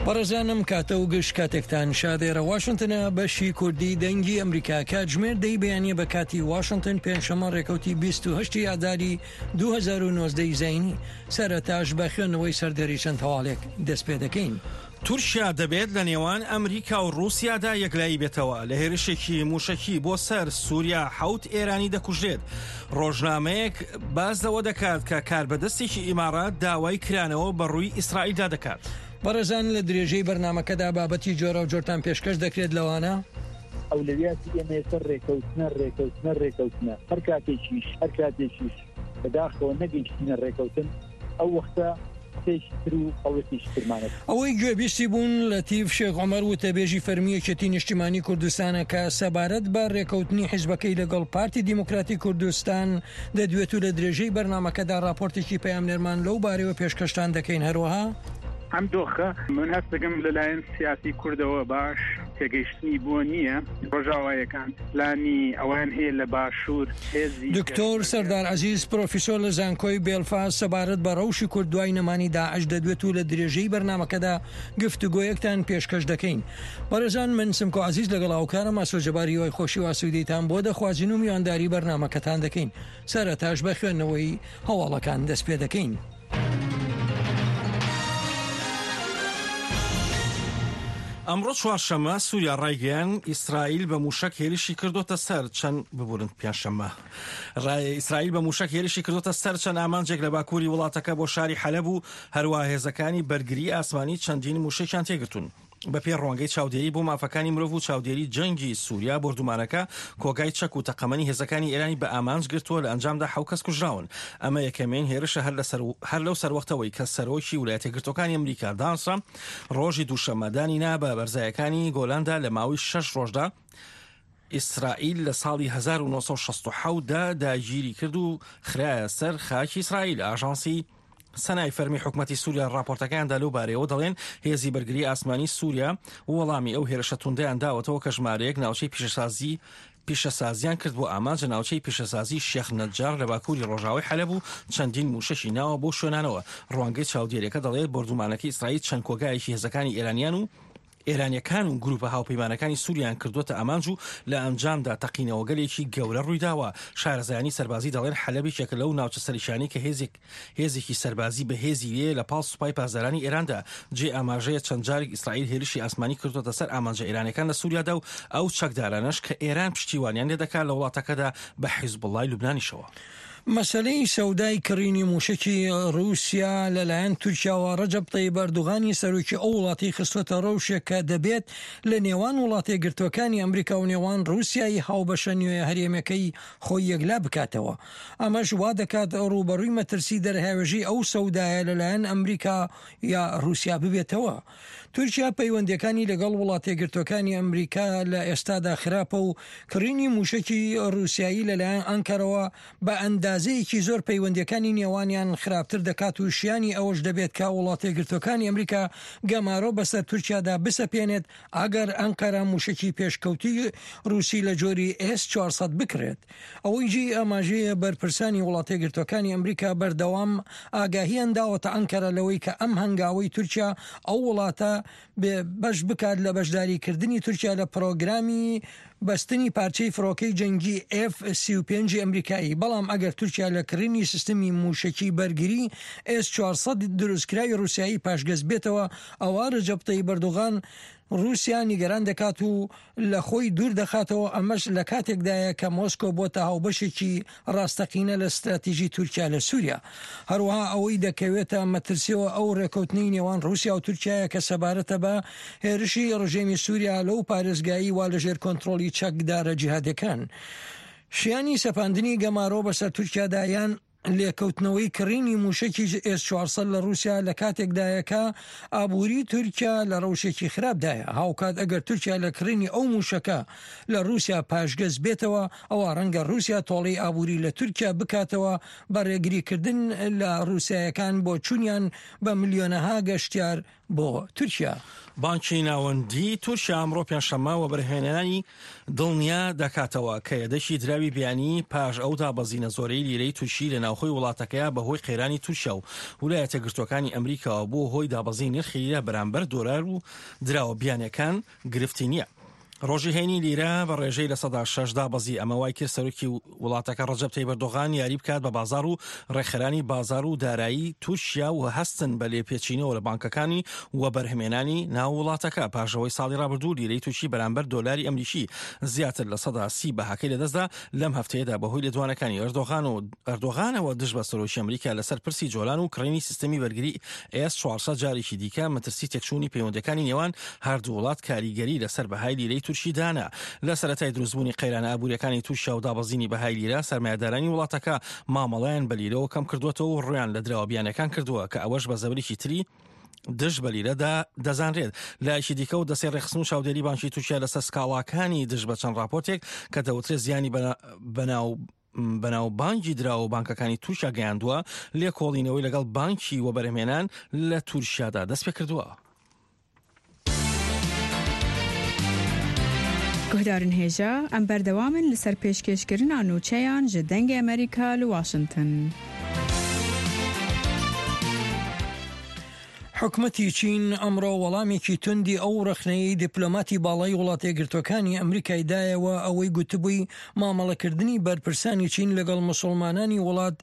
بەڕێزانم کاتە و گشت کاتێکتان شادێرە واشنگتنە بەشی کوردی دەنگی ئەمریکا کاتژمێر دەی بەیانیە بە کاتی واشنگتن پێنجشەمە ڕێکەوتی 28 ئازاری 2019 زینی سەرەتاش بە خوێندنەوەی سەردەری چەند هەواڵێک دەست پێ دەکەین. تورکیا دەبێت لە نێوان ئەمریکا و رووسیادا یەکلایی بێتەوە لە هێرشێکی موشکی بۆ سەر سووریا 7 ئێرانی دەکوژێت. ڕۆژنامەیەک باز لەوە دەکات کە کاربەدەستێکی ئیمارات داوای کرانەوە بە ڕووی ئیسرائیلدا دەکات. بەڕێزان لە درێژەی بەرنامەکەدا بابەتی جۆرە و جۆرتان پێشکەش دەکرێت لەوانە ئەولویاتی ئێمە سەر ڕێکەوتنە هەر کاتێکیش بەداخەوە نەگەیشتینە ڕێکەوتن ئەو وەختە ئەوەی گوێبیستی بوون لەتیف شێخ عومەر وتەبێژی فەرمیەکێتی نیشتیمانی کوردستانە کە سەبارەت بە ڕێکەوتنی حیزبەکەی لەگەڵ پارتی دیموکراتی کوردستان دەدوێت و لە درێژەی بەرنامەکەدا راپۆرتێکی پەیامنەرمان لەو بارەوە پێشکەشتان دەکەین. هەروەها ئەم دۆخە من هەست دەکەم لەلایەن سیاسی کوردەوە باش تێگەیشتنی بووە نییە ڕۆژاوایەکان پلانی ئەوان هەیە لە باشوور دکتۆر سەردار عەزیز پرۆفیسۆر لە زانکۆی بێلفاست سەبارەت بە ڕەوشی کوردوای نەمانی داعش دەدوێت و لە درێژەی بەرنامەکەدا گفتوگۆیەکتان پێشکەش دەکەین. بەڕێزان من سمکۆ عەزیز لەگەڵ ئاوکارم ئاسۆجەباری وای خۆشی و ئاسوودەیتان بۆ دەخوازین و میوانداری بەرنامەکەتان دەکەین. سەرەتاش بە خوێندنەوەی هەواڵەکان دەست پێ دەکەین. ئەمڕۆ چوارشەمە سووریا ڕایگەیان ئیسرائیل بە موشک هێرشی کردوتە سەر چەند ببورن پێنجشەمە ئیسرائیل بە موشک هێرشی کردوتە سەر چەند ئامانجێک لە باکووری وڵاتەکە بۆ شاری حەلەب و هەروە هێزەکانی بەرگری ئاسمانی چەندین موشکیان تێگرتون. بە پێ ڕوانگەی چاودێری بۆ مافەکانی مرۆڤ و چاودێری جەنگی سووریا بردومانەکە کۆگای چەک و تەقەمەنی هێزەکانی ئێرانی بە ئامانج گرتووە لە ئەنجامدا 7 کەس کوژراون. ئەمە یەکەمین هێرشە هەر لەو سەروەختەوەی کە سەرۆکی ویلایەتە یەکگرتووەکانی ئەمریکا دانسا ڕۆژی دووشەمەدانی نا بە بەرزایەکانی گۆلاندا لە ماوەی 6 ڕۆژدا ئیسرائیل لە ساڵی 1960 دا داگیری کرد و خرایە سەر خاکی ئیسرائیل. ئاژانسی سەنای فەرمی حکومەتی سووریا راپۆرتەکاندا لەو بارەوە دەڵێن هێزی بەرگری ئاسمانی سووریا وەڵامی ئەو هێرشە توندەیان داوەتەوە کە ژمارەیەک ناوچەی پیشەسازیان کرد بۆ ئامانجە ناوچەی پیشەسازی شێخ نەجار لە باکووری ڕۆژاوی حەلەب و چەندین موشەشی ناوە بۆ شوێنانەوە. ڕوانگەی چاودێریەکە دەڵێت بردومانەکەی ئیسرائیل چەند کۆگایەکی هێزەکانی ئێرانیان و ئێرانیەکان و گروپە هاوپەیمانەکانی سووریان کردوتە ئامانج و لە ئەنجامدا تەقینەوە گەلێکی گەورە ڕوویداوە. شارەزایانی سەربازی دەڵێن حەلەبێکێکە لەو ناوچە سەریشانی کە هێزێکی سەربازی بە هێزی وێ لە پاڵ سوپای پازارانی ئێراندا جێ ئاماژەیە چەند جارێک ئیسرائیل هێرشی ئاسمانی کردوتە سەر ئامانجە ئێرانەکان لە سووریادا و ئەو چەکدارانەش کە ئێران پشتیوانیان لێ دەکات لە وڵاتەکەدا بە حیزبوڵای لوبنانیشەوە. مەسەلەی سەودای کڕینی موشکی رووسیا لەلایەن تورکیاوە ڕەجەب تەیب ئەردوغانی سەرۆکی ئەو وڵاتی خستوەتە ڕەوشێک کە دەبێت لە نێوان وڵاتی گرتوەکانی ئەمریکا و نێوان رووسیایی هاوبەشە نوێ هەرێمەکەی خۆی یەکلا بکاتەوە. ئەمەش وا دەکات ڕوبەڕووی مەترسی دەرهاوێژی ئەو سەودایە لەلایەن ئەمریکا یا رووسیا ببێتەوە. تورکیا پەیوەندیەکانی لەگەڵ وڵاتی گرتوەکانی ئەمریکا لە ئێستادا خراپە و کڕینی موشکی رووسیایی لەلایەن ئەنکەرەوە بە ئەندازەیەکی زۆر پەیوەندیەکانی نێوانیان خراپتر دەکات و شیانی ئەوەش دەبێت کە وڵاتی گرتوەکانی ئەمریکا گەمارۆ بەسەر تورکیادا بسەپێنێت ئەگەر ئەنکەرە موشکی پێشکەوتی رووسی لە جۆری S-400 بکرێت. ئەوەی جی ئاماژەیە بەرپرسانی وڵاتی گرتوەکانی ئەمریکا بەردەوام ئاگاهیان داوەتە ئەنکەرە لەوەی کە ئەم هەنگاوەی تورکیا ئەو وڵاتە بەش بکات لە بەشداریکردنی تورکیا لە پرۆگرامی بەستنی پارچەی فڕۆکەی جەنگی F-35 ئەمریکایی. بەڵام ئەگەر تورکیا لە کڕینی سیستمی موشکی بەرگری S-400 دروستکراوی رووسیایی پاشگەز بێتەوە ئەوە ڕەجەب تەیب ئەردوغان رووسیا نیگەران دەکات و لە خۆی دوور دەخاتەوە. ئەمەش لە کاتێکدایە کە مۆسکۆ بۆتە هاوبەشێکی ڕاستەقینە لە استراتیژی تورکیا لە سووریا. هەروەها ئەوەی دەکەوێتە مەترسیەوە ئەو ڕێکەوتنی نێوان رووسیا و تورکیایە کە سەبارەتە بە هێرشی ڕژێمی سووریا لەو پارێزگایی وا لەژێر کۆنتڕۆلی چەکدارە جیهادەکان. شیانی سەپاندنی گەمارۆ بەسەر تورکیادایان لێکەوتنەوەی کڕینی موشکی S-400 لە رووسیا لە کاتێکدایەکە ئابووری تورکیا لە ڕەوشێکی خراپدایە. هاوکات ئەگەر تورکیا لە کڕینی ئەو موشەکە لە رووسیا پاشگەز بێتەوە ئەوە ڕەنگە رووسیا تۆڵەی ئابووری لە تورکیا بکاتەوە بە ڕێگریکردن لە رووسایەکان بۆ چوونیان بە ملیۆنەها گەشتیار بۆ تورکیا. بانکی ناوەندی تورکیا ئەمڕۆ پێنجشەممە بەرهێنانی دڵنیا دەکاتەوە کە یەدەشی دراوی بیانی پاش ئەو دابەزینە زۆرەی لیرەی تووشی لە ناوخۆی وڵاتەکەیە بەهۆی قەیرانی تورکیا و ویلایەتە گرتوەکانی ئەمریکاوە بۆ هۆی دابەزی نرخی لیرە بەرامبەر دۆلار و دراوە بیانەکان گرفتی نییە. ڕۆژی هێنی لیرە بە ڕێژەی لە 6 دابەزی ئەمە وای کرد سەرۆکی وڵاتەکە ڕەجەب تەیب ئەردۆغان یاری بکات بە بازار و ڕێکخەرانی بازار و دارایی تووشیا و هەستن بە لێپێچینەوە لە بانکەکانی و بەرهەمێنانی ناو وڵاتەکە پاشەوەی ساڵی ڕابردوو لیرەی تووشی بەرامبەر دۆلاری ئەمریکی زیاتر لە 30 بەهاکەی لەدەستدا لەم هەفتەیەدا بەهۆی لێدوانەکانی ئەردۆغانەوە دژ بە سەرۆکی ئەمریکا لەسەر پرسی جۆلان و کڕینی سیستەمی وەرگری S400 جارێکی دیکە مەترسی تێکچوونی پەیوەندەکانی نێوان هەردوو وڵات کاریگەری لەسەر بەهای لیرەی تورکی دانا لە سەرەتای دروستبوونی قەیرانە ئابوووریەکانی تووشیا و دابەزینی بەهای لیرە سەرمایه‌دارانی وڵاتەکە مامەڵەیان بە لیرەوە کەم کردوێتەوە و ڕویان لە دراوەبیانەکان کردووە کە ئەوەش بە زەبرێکی تری دژ بە لیرەدا دەزانرێت. لایەکی دیکە و دەسێ ڕێخستن و چاودێری بانکی تووشیا لەسەر سکاڵاکانی دژ بە چەند راپۆرتێک کە دەوترێت زیانی بەناو بانکی دراوە و بانکەکانی تووشیا گەیاندووە لێ کۆڵینەوەی لەگەڵ بانکی و بەرهەمێنان لە تورکیادا دەست پێ کردووە. گهدارن هێژە ئەم بەردەوامن لەسەر پێشکەشکردنا نوچەیان ji dengê ئەمریکا li Washington. حکومەتی چین ئەمڕۆ وەڵامێکی توندی ئەو ڕخنەی دیپلۆماتی باڵای وڵاتە یەکگرتوەکانی ئەمریکای دایەوە ئەوەی گوتبووی مامەڵەکردنی بەرپرسانی چین لەگەڵ مسلمانانی وڵات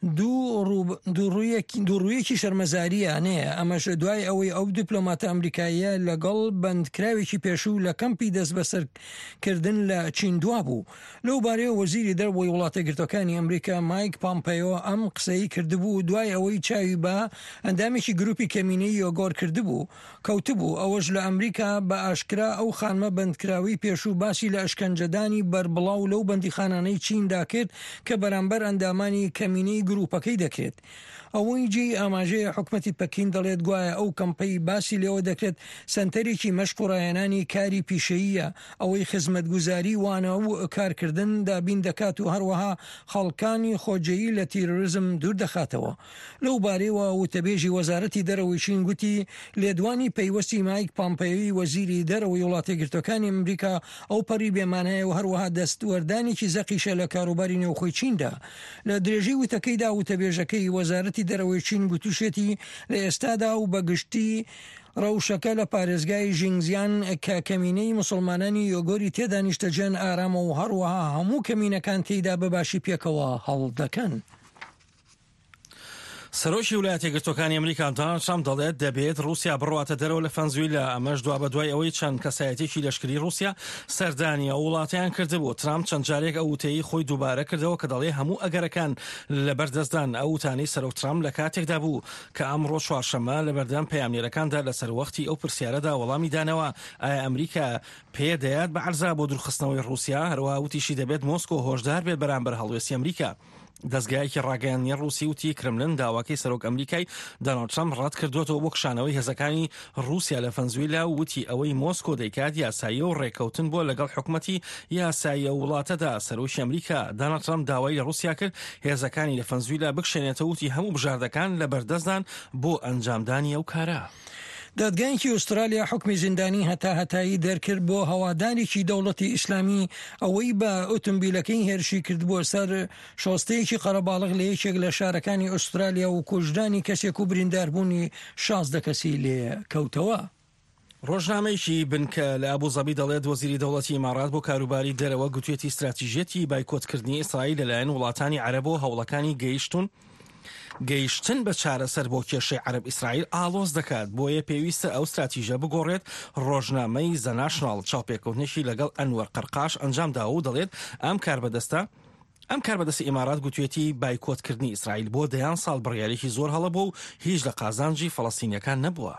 دووڕوویەکی شەرمەزاریانەیە. ئەمەش دوای ئەوەی ئەو دیپلۆماتە ئەمریکاییە لەگەڵ بەندکراوێکی پێشوو لە کەمپی دەست بەسەرکردن لە چین دوا بوو. لەو بارەیە وەزیری دەرەوەی وڵاتە یەکگرتوەکانی ئەمریکا مایک پامپەیۆ ئەم قسەی کردبوو دوای ئەوەی چاوی بە ئەندامێکی گروپی کەمینی یۆگۆر کردبوو کەوتبوو ئەوەش لە ئەمریکا بە ئاشکرا ئەو خانمە بەندکراوی پێشوو باسی لە ئەشکەنجەدانی بربڵاو لەو بەندیخانانەی چیندا کرد کە بەرامبەر ئەندامانی کەمینەی گروپەکەی دەکرێت. ئەوەی جێی ئاماژەیە حکومەتی پەکین دەڵێت گوایە ئەو کەمپەی باسی لێەوە دەکرێت سنتەرێکی مەشق و ڕایەنانی کاری پیشەییە ئەوەی خزمەتگوزاری وانە و کارکردن دابین دەکات و هەروەها خەڵکانی خۆجەیی لە تیرۆریزم دوور دەخاتەوە. لەو بارەیەوە وتەبێژی وەزارەتی دەرەوەی چین گوتی لێدوانی پەیوەستی مایک پامپەیۆی وەزیری دەرەوەی وڵاتە یەکگرتوەکانی ئەمریکا ئەو پەڕی بێمانەیە و هەروەها دەستوەردانێکی زەقیشە لە کاروباری نێوخۆی چیندا. لە درێژەی وتەکەیدا وتەبێژەکەی وەزارەتی دەرەوەی چین گوتوشێتی لە ئێستادا و بەگشتی ڕەوشەکە لە پارێزگای ژینگزیان کە کەمینەی مسلمانانی یۆگۆری تێدا نیشتەجێن ئارامە و هەروەها هەموو کەمینەکان تێیدا بەباشی پێکەوە هەڵ دەکەن. سەرۆکی ویلایەتە یەکگرتوەکانی ئەمریکا دۆناڵد ترامپ دەڵێت دەبێت رووسیا بڕواتە دەرەوە لە ڤەنزوێلا. ئەمەش دوا بە دوای ئەوەی چەند کەسایەتێکی لەشکری رووسیا سەردانی ئەو وڵاتیان کردبوو. ترامپ چەند جارێک ئەو وتەیەی خۆی دووبارە کردەوە کە دەڵێ هەموو ئەگەرەکان لە بەردەستدان. ئەو وتانەی سەرۆک ترامپ لە کاتێکدا بوو کە ئەمڕۆ چوارشەممە لە بەردەم پەیامنێرەکاندا لەسەر وەختی ئەو پرسیارەدا وەڵامی دانەوە ئایا ئەمریکا پێدەیات بە عەرزا بۆ دوورخستنەوەی رووسیا. هەروەها وتیشی دەبێت مۆسکۆ هۆشدار بێت بەرامبەر هەڵوێستی ئەمریکا. دەستگایەکی ڕاگەیاندنی رووسی وتی کرملن داواکەی سەرۆک ئەمریکای دۆناڵد ترامپ ڕەت کردوێتەوە بۆ کشانەوەی هێزەکانی رووسیا لە ڤەنزوێلا و وتی ئەوەی مۆسکۆ دەیکات یاسایی و ڕێکەوتن بۆ لەگەڵ حکومەتی یاساییە وڵاتەدا. سەرۆکی ئەمریکا دۆناڵد ترامپ داوای لە رووسیا کرد هێزەکانی لە ڤەنزوێلا بکشێنێتەوە وتی هەموو بژاردەکان لە بەردەستدان بۆ ئەنجامدانی ئەو کارە. دادگایەکی ئوسترالیا حکمی زیندانی هەتایی دەرکرد بۆ هەوادارێکی دەوڵەتی ئیسلامی ئەوەی بە ئۆتۆمبیلەکەی هێرشی کرد بۆ سەر شۆستەیەکی قەرەباڵغ لە یەکێک لە شارەکانی ئوسترالیا و کوژدانی کەسێک و برینداربوونی 16 کەسی لێ کەوتەوە. ڕۆژنامەیەکی بنکە لە ئابوزەبی دەڵێت وەزیری دەوڵەتی ئیمارات بۆ کاروباری دەرەوە گوتوێتی استراتیژێتی بایکۆتکردنی ئیسرائیل لەلایەن وڵاتانی عەرەب و هەوڵەکانی گەیشتن بە چارەسەر بۆ کێشەی عەرب ئیسرائیل ئالۆز دەکات. بۆیە پێویستە ئەو استراتیژە بگۆڕێت. ڕۆژنامەی زە ناشناڵ چاوپێکەوتنێکی لەگەڵ ئەنوەر قەرقاش ئەنجامداوە و دەڵێت ئەم کاربەدەستە ئیمارات گوتوێتی بایکۆتکردنی ئیسرائیل بۆ دەیان ساڵ بڕیارێکی زۆر هەڵەبوو و هیچ لە قازانجی فەڵەستینیەکان نەبووە.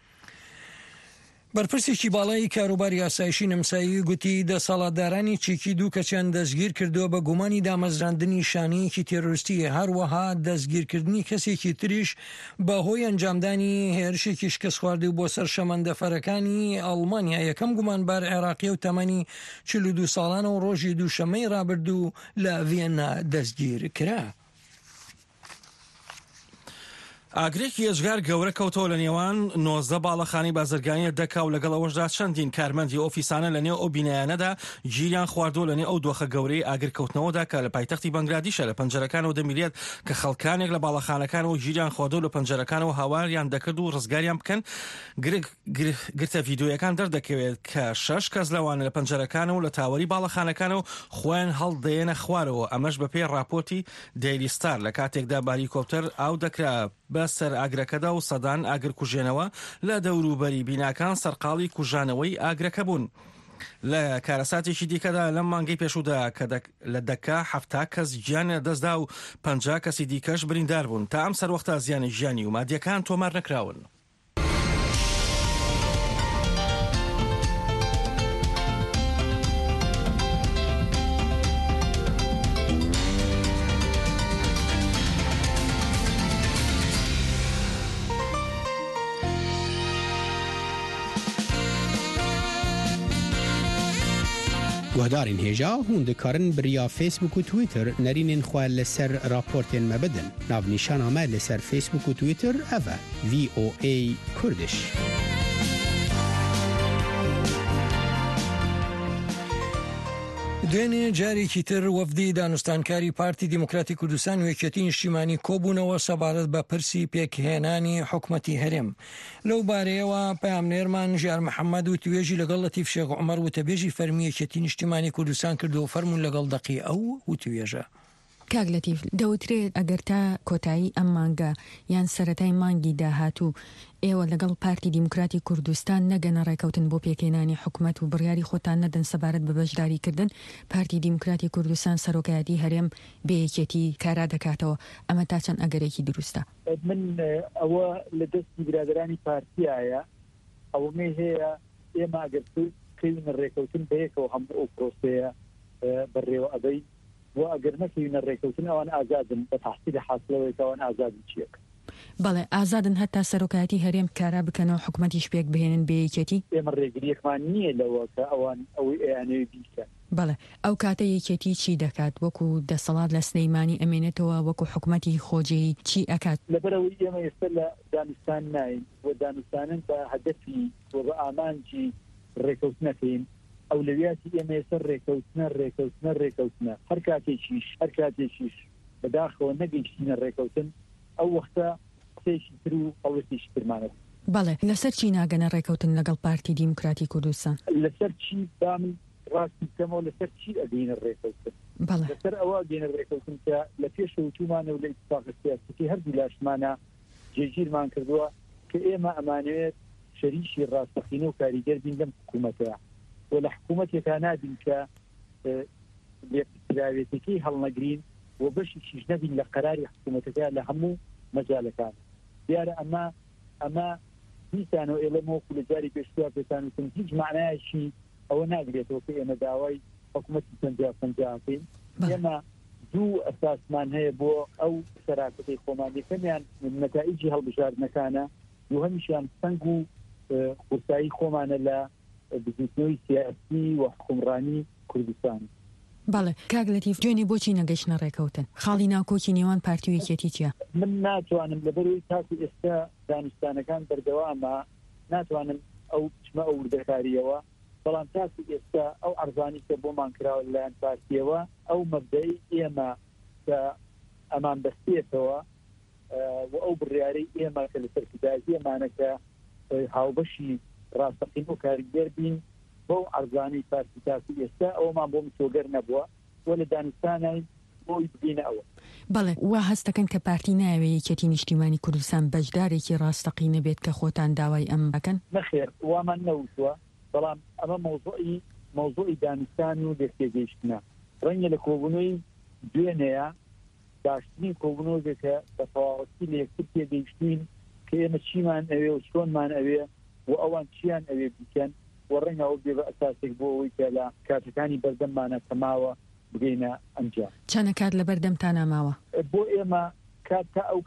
بەرپرسێکی باڵای کاروباری ئاسایشی نەمسایی گوتی دەسەڵاتدارانی چێکی دوو کەسیان دەستگیر کردووە بە گومانی دامەزراندنی شانەیەکی تێرۆریستی. هەروەها دەستگیرکردنی کەسێکی تریش بەهۆی ئەنجامدانی هێرشێکی شکست خواردی و بۆ سەر شەمەندەفەرەکانی ئەڵمانیا. یەکەم گومانبار عێراقی و تەمەنی 42 ساڵانە و ڕۆژی دووشەمەی ڕابردوو لە ڤێنا دەستگیر کرا. ئاگرێکی ئێژگار گەورە کەوتەوە لە نێوان 19 باڵەخانی بازرگانی دەکا و لەگەڵ ئەوەشدا چەندین کارمەندی ئۆفیسانە لە نێو ئەو بینایانەدا گیریان خواردۆ لە نێو ئەو دۆخە گەورەی ئاگرکەوتنەوەدا کە لە پایتەختی بەنگلادیشە لە پەنجەرەکانەوە دەمیرێت کە خەڵکانێک لە باڵەخانەکانەوە گیریان خواردۆ لە پەنجەرەکانەوە هاواریان دەکرد و ڕزگاریان بکەن. گرتە ڤیدۆیەکان دەردەکەوێت کە 6 کەس لەوانە لە پەنجەرەکانەوە لە تاوەری باڵەخانەکانەوە خۆیان هەڵدەێنە خوارەوە. ئەمەش بەپێی راپۆرتی دەیلی ستار لە کاتێکدا باریکۆپتەر ئاو دەکرا بە سەر ئاگرەکەدا و سەدان ئاگر کوژێنەوە لە دەوروبەری بیناکان سەرقاڵی کوژانەوەی ئاگرەکە بوون. لە کارەساتێکی دیکەدا لەم مانگەی پێشوودا کە لە دەکا 70 کەس گیانە دەستدا و 50 کەسی دیکەش بریندار بوون. تا ئەم سەروەختە زیانی ژیانی و مادیەکان تۆمار نەکراون. گوهدارین هێژا هون دikarin biriya Facebook و Twitter nərînên xwe li ser raportên me bidin. Navnîşana me li ser Facebook û Twitter ev e VOA Kurdiş. دوێنێ جارێکی تر وەفدی دانوستانکاری پارتی دیموکراتی کوردستان و یەکێتی نیشتیمانی کۆبوونەوە سەبارەت بە پرسی پێکهێنانی حکومەتی هەرێم. لەو بارەیەوە پەیامنێرمان ژیار محەممەد و توێژی لەگەڵ لەتیف شێخ عومەر وتەبێژی فەرمی یەکێتی نیشتیمانی کوردستان کردو و فەرمون لەگەڵ دەقی ئەو و توێژە. کاک لەتیف دەوترێت ئەگەر تا کۆتایی ئەم مانگە یان سەرەتای مانگی داهاتوو ئێوە لەگەڵ پارتی دیموکراتی کوردستان نەگەنە ڕێکەوتن بۆ پێکهێنانی حکومەت و بڕیاری خۆتان نەدەن سەبارەت بە بەشداریکردن پارتی دیموکراتی کوردستان سەرۆکایەتی هەرێم بەیەکێتی کارا دەکاتەوە. ئەمە تا چەند ئەگەرێکی دروستە؟ من ئەوە لە دەستی برادرانی پارتیایە ئەوەمە هەیە ئێمە ئەگەر کەوینە ڕێکەوتن بەیەکەوە هەموو ئەو پرۆسەیە بەڕێوە ئەبەی و ئەگەر نەکەوینە ڕێکەوتن ئەوان ئازادن بە تحصیل حاصلەوەی ئەوان ئازادی چیەکە. بەڵێ ئازادن هەتا سەرۆکایەتی هەرێم کارا بکەنەوە حکومەتیش پێک بهێنن بەیەکێتی. ئێمە ڕێگریەکمان نییە لەوە کە ئەوان ئەوەی ئەیانەوێ بیکەن. بەڵێ ئەو کاتە یەکێتی چی دەکات وەکو دەسەڵات لە سلەیمانی ئەمێنێتەوە وەکو حکومەتی خۆجێی چی ئەکات؟ لەبەرەوەی ئێمە ئێستا لە دانوستان ناین و دانوستانن بە هەدەفی و بە ئامانجی ڕێکەوتنەکەین. ئەولویاتی ئێمە ێستا ڕێکەوتنە هەر کاتێکیش بەداخەوە نەگەیشتینە ڕێکەوتن ئەو وەختە قسەیەکی تر و هەڵوێستێکی ترمانەت. بەڵێ لەسەر چی ناگەنە ڕێکەوتن لەگەڵ پارتی دیموکراتی کوردستان؟ لەسەر چی بامن ڕاستی بکەمەوە لەسەر چی ئەگەینە ڕێکەوتن؟ لەسەر ئەوە ئەگەینە ڕێکەوتن کە لە پێشەوتومانە و لە ئیتفاقە سیاسەتی هەردوو لاشمانە جێگیرمان کردووە کە ئێمە ئەمانەوێت شەریکی ڕاستەقینە و کاریگەر بین لەم حکوومەتەیە و لە حکوومەتێکا نابین کە لێپراوێتەکەی هەڵنەگرین و بەشیش نەبین لە قەراری حکوومەتەکە لە هەموو مەجالەکان. دیارە ئەمە دیسانەوە ئێڵەمەوەکو لە جاری پێشتووە پێتانوتن هیچ معنایەکی ئەوە ناگرێتەوە کە ئێمە داوای حکوومەتی پەنجاکەین. ئێمە دوو ئەساسمان هەیە بۆ ئەو سەراکەتەی خۆمان. یەکەمیان نەتائیجی هەڵبژاردنەکانە، دووهەمیشیان سەنگ و قورسایی خۆمانە لە بزنسنەوەی سیاسی و حکومڕانی کوردستان. بەڵێ کاک لەتیف دوێنێ بۆچی نەگەیشتنە ڕێکەوتن؟ خاڵی ناوکۆکی نێوان پارتی و یەکێتی چییە؟ من ناتوانم لەبەرەوەی تاکو ئێستا دانوستانەکان بەردەوامە ناتوانم ئەو چمە ئەو وردەکاریەوە، بەڵام تاکو ئێستا ئەو عەرزانی کە بۆمان کراوە لەلایەن پارتیەوە ئەو مەبدەی ئێمە کە ئەمان بەستێتەوە و ئەو بڕیارەی ئێمە کە لە سەرکردازی ئەمانەکە هاوبەشی ڕاستەقین و کاریگەر بین بۆ عەرزانی پارتی تاکو ئێستا ئەومان بۆ مسۆگەر نەبووە و لە دانوستانای بۆی ببینە ئەوە. بەڵێ وا هەست دەکەن کە پارتی ناوێ یەکێتی نیشتیمانی کوردستان بەشدارێکی ڕاستەقینە بێت کە خۆتان داوای ئەم بکەن؟ نەخێر وامان نەوتووە، بەڵام ئەمە مەوزوعی دانوستان و دەستێگەیشتنە. ڕەنگە لە کۆبوونەوەی دوێنەیە باشترین کۆبوونەوەیەکە بە تەواوەتی لە یەکتر تێگەیشتین کە ئێمە چیمان ئەوێ و چۆنمان ئەوێ و ئەوان چیان ئەوێ بکەن و ڕەنگەوە بێ بە ئەساسێک بۆ ئەوەی کە لە کاتەکانی بەردەممانە تەماوە بگەینە ئەنجام. چەنە کات لە بەردەمتان ئاماوە؟ بۆ ئێمە کات تا ئەو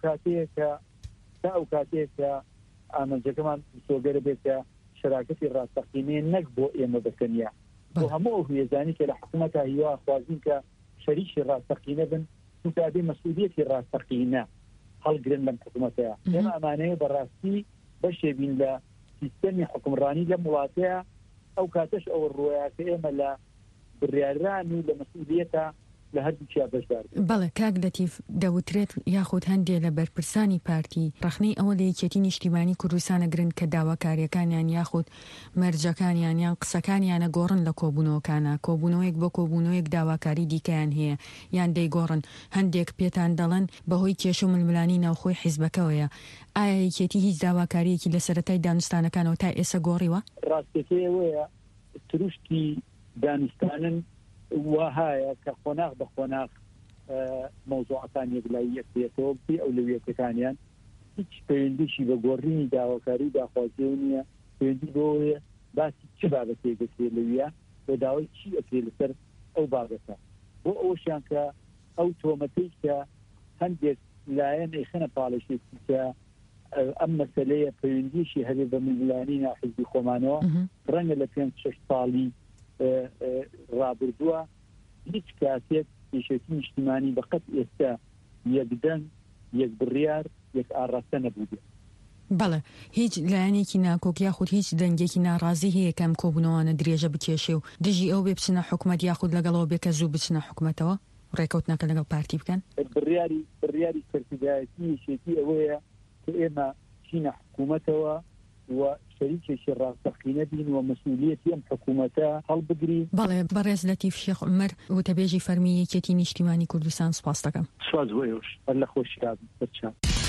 کاتەیە کە ئامانجەکەمان سۆگەرە بێت کە شراکەتی ڕاستەقینەیە نەک بۆ ئێمە بەکەنیە بۆ هەموو هێزانی کە لە حکوومەتە هیوا خوازین کە شەریکی ڕاستەقینە بن و کابێ مەسئولیەتی ڕاستەقینە هەڵگرن لەم حکوومەتەیە ئێمە ئەمانەیە بەڕاستی بەشێ بین لە سیستەمی حکومڕانی لەم وڵاتەیە ئەو کاتەش ئەوە ڕۆیە کە ئێمە لە بڕیاران و لە مەسئولیەتە لە هەردووچیا بەشدار بەڵێ کاک لەتیف دەوترێت یاخود هەندێک لە بەرپرسانی پارتی ڕخنەی ئەوە لە یەکێتی نیشتیمانی کوردستانە گرن کە داواکاریەکانیان یاخود مەرجەکانیان یان قسەکانیانە گۆڕن لە کۆبوونەوەیەک بۆ کۆبوونەوەیەک داواکاری دیکەیان هەیە یان دەیگۆڕن هەندێک پێتان دەڵێن بەهۆی کێش و ململانی ناوخۆی حیزبەکەوەیە ئایا یەکێتی هیچ داواکاریەکی لە سەرەتای دانوستانەکانەوە تا ئێستا گۆڕیوە؟ ڕاستیەکەیەوەیە تروشتی دانوستانن وهايە کە خۆناغ بە خۆناغ مەوزوعەکان یەکلای یەکێتەوە بی ئەولەویەتەکانیان هیچ پەیوەندیشی بە گۆڕینی داواکاری داخوازیەوە نییە پەیوەندی بۆیە باسی چه بابەتێک دەکرێت لەویە بە داوای چی ئەکرێت لەسەر ئەو بابەتە بۆ ئەوەشیان کە ئەو تۆمەتەی کە هەندێک لایەن ئێخەنە پاڵەشێتی کە ئەم مەسەلەیە پەیوەندیشی هەبێ بە ململانی ناحیزبی خۆمانەوە ڕەنگە لە 5-6 ساڵی ڕابردووە هیچ کاتێک کێشەتی نیشتیمانی بەقەت ئێستا یەکدەنگ یەک بڕیار یەک ئاڕاستە نەبووە. بەڵێ هیچ لایەنێکی ناکۆک یاخود هیچ دەنگێکی ناڕازی هەیە کەم کۆبوونەوەوانە درێژە بکێشێ و دژی ئەو بێ بچنە حکومەت یاخود لەگەڵەوە بێکە زوو بچنە حکومەتەوە ڕێکەوتنەکە لەگەڵ پارتی بکەن بڕیاری سەرکردایەتی شێتی ئەوەیە کە ئێمە چینە حکومەتەوە و شەریکێکی ڕاستەقینە بین و مەسئولیەتی ئەم حکوومەتە هەڵبگری. بەڵێ بەڕێز لەتیف شێخ عومەر وتەبێژی فەرمی یەکێتی نیشتیمانی کوردستان سوپاس دەکەم. سواز وێوش لە خۆشیاد بچە.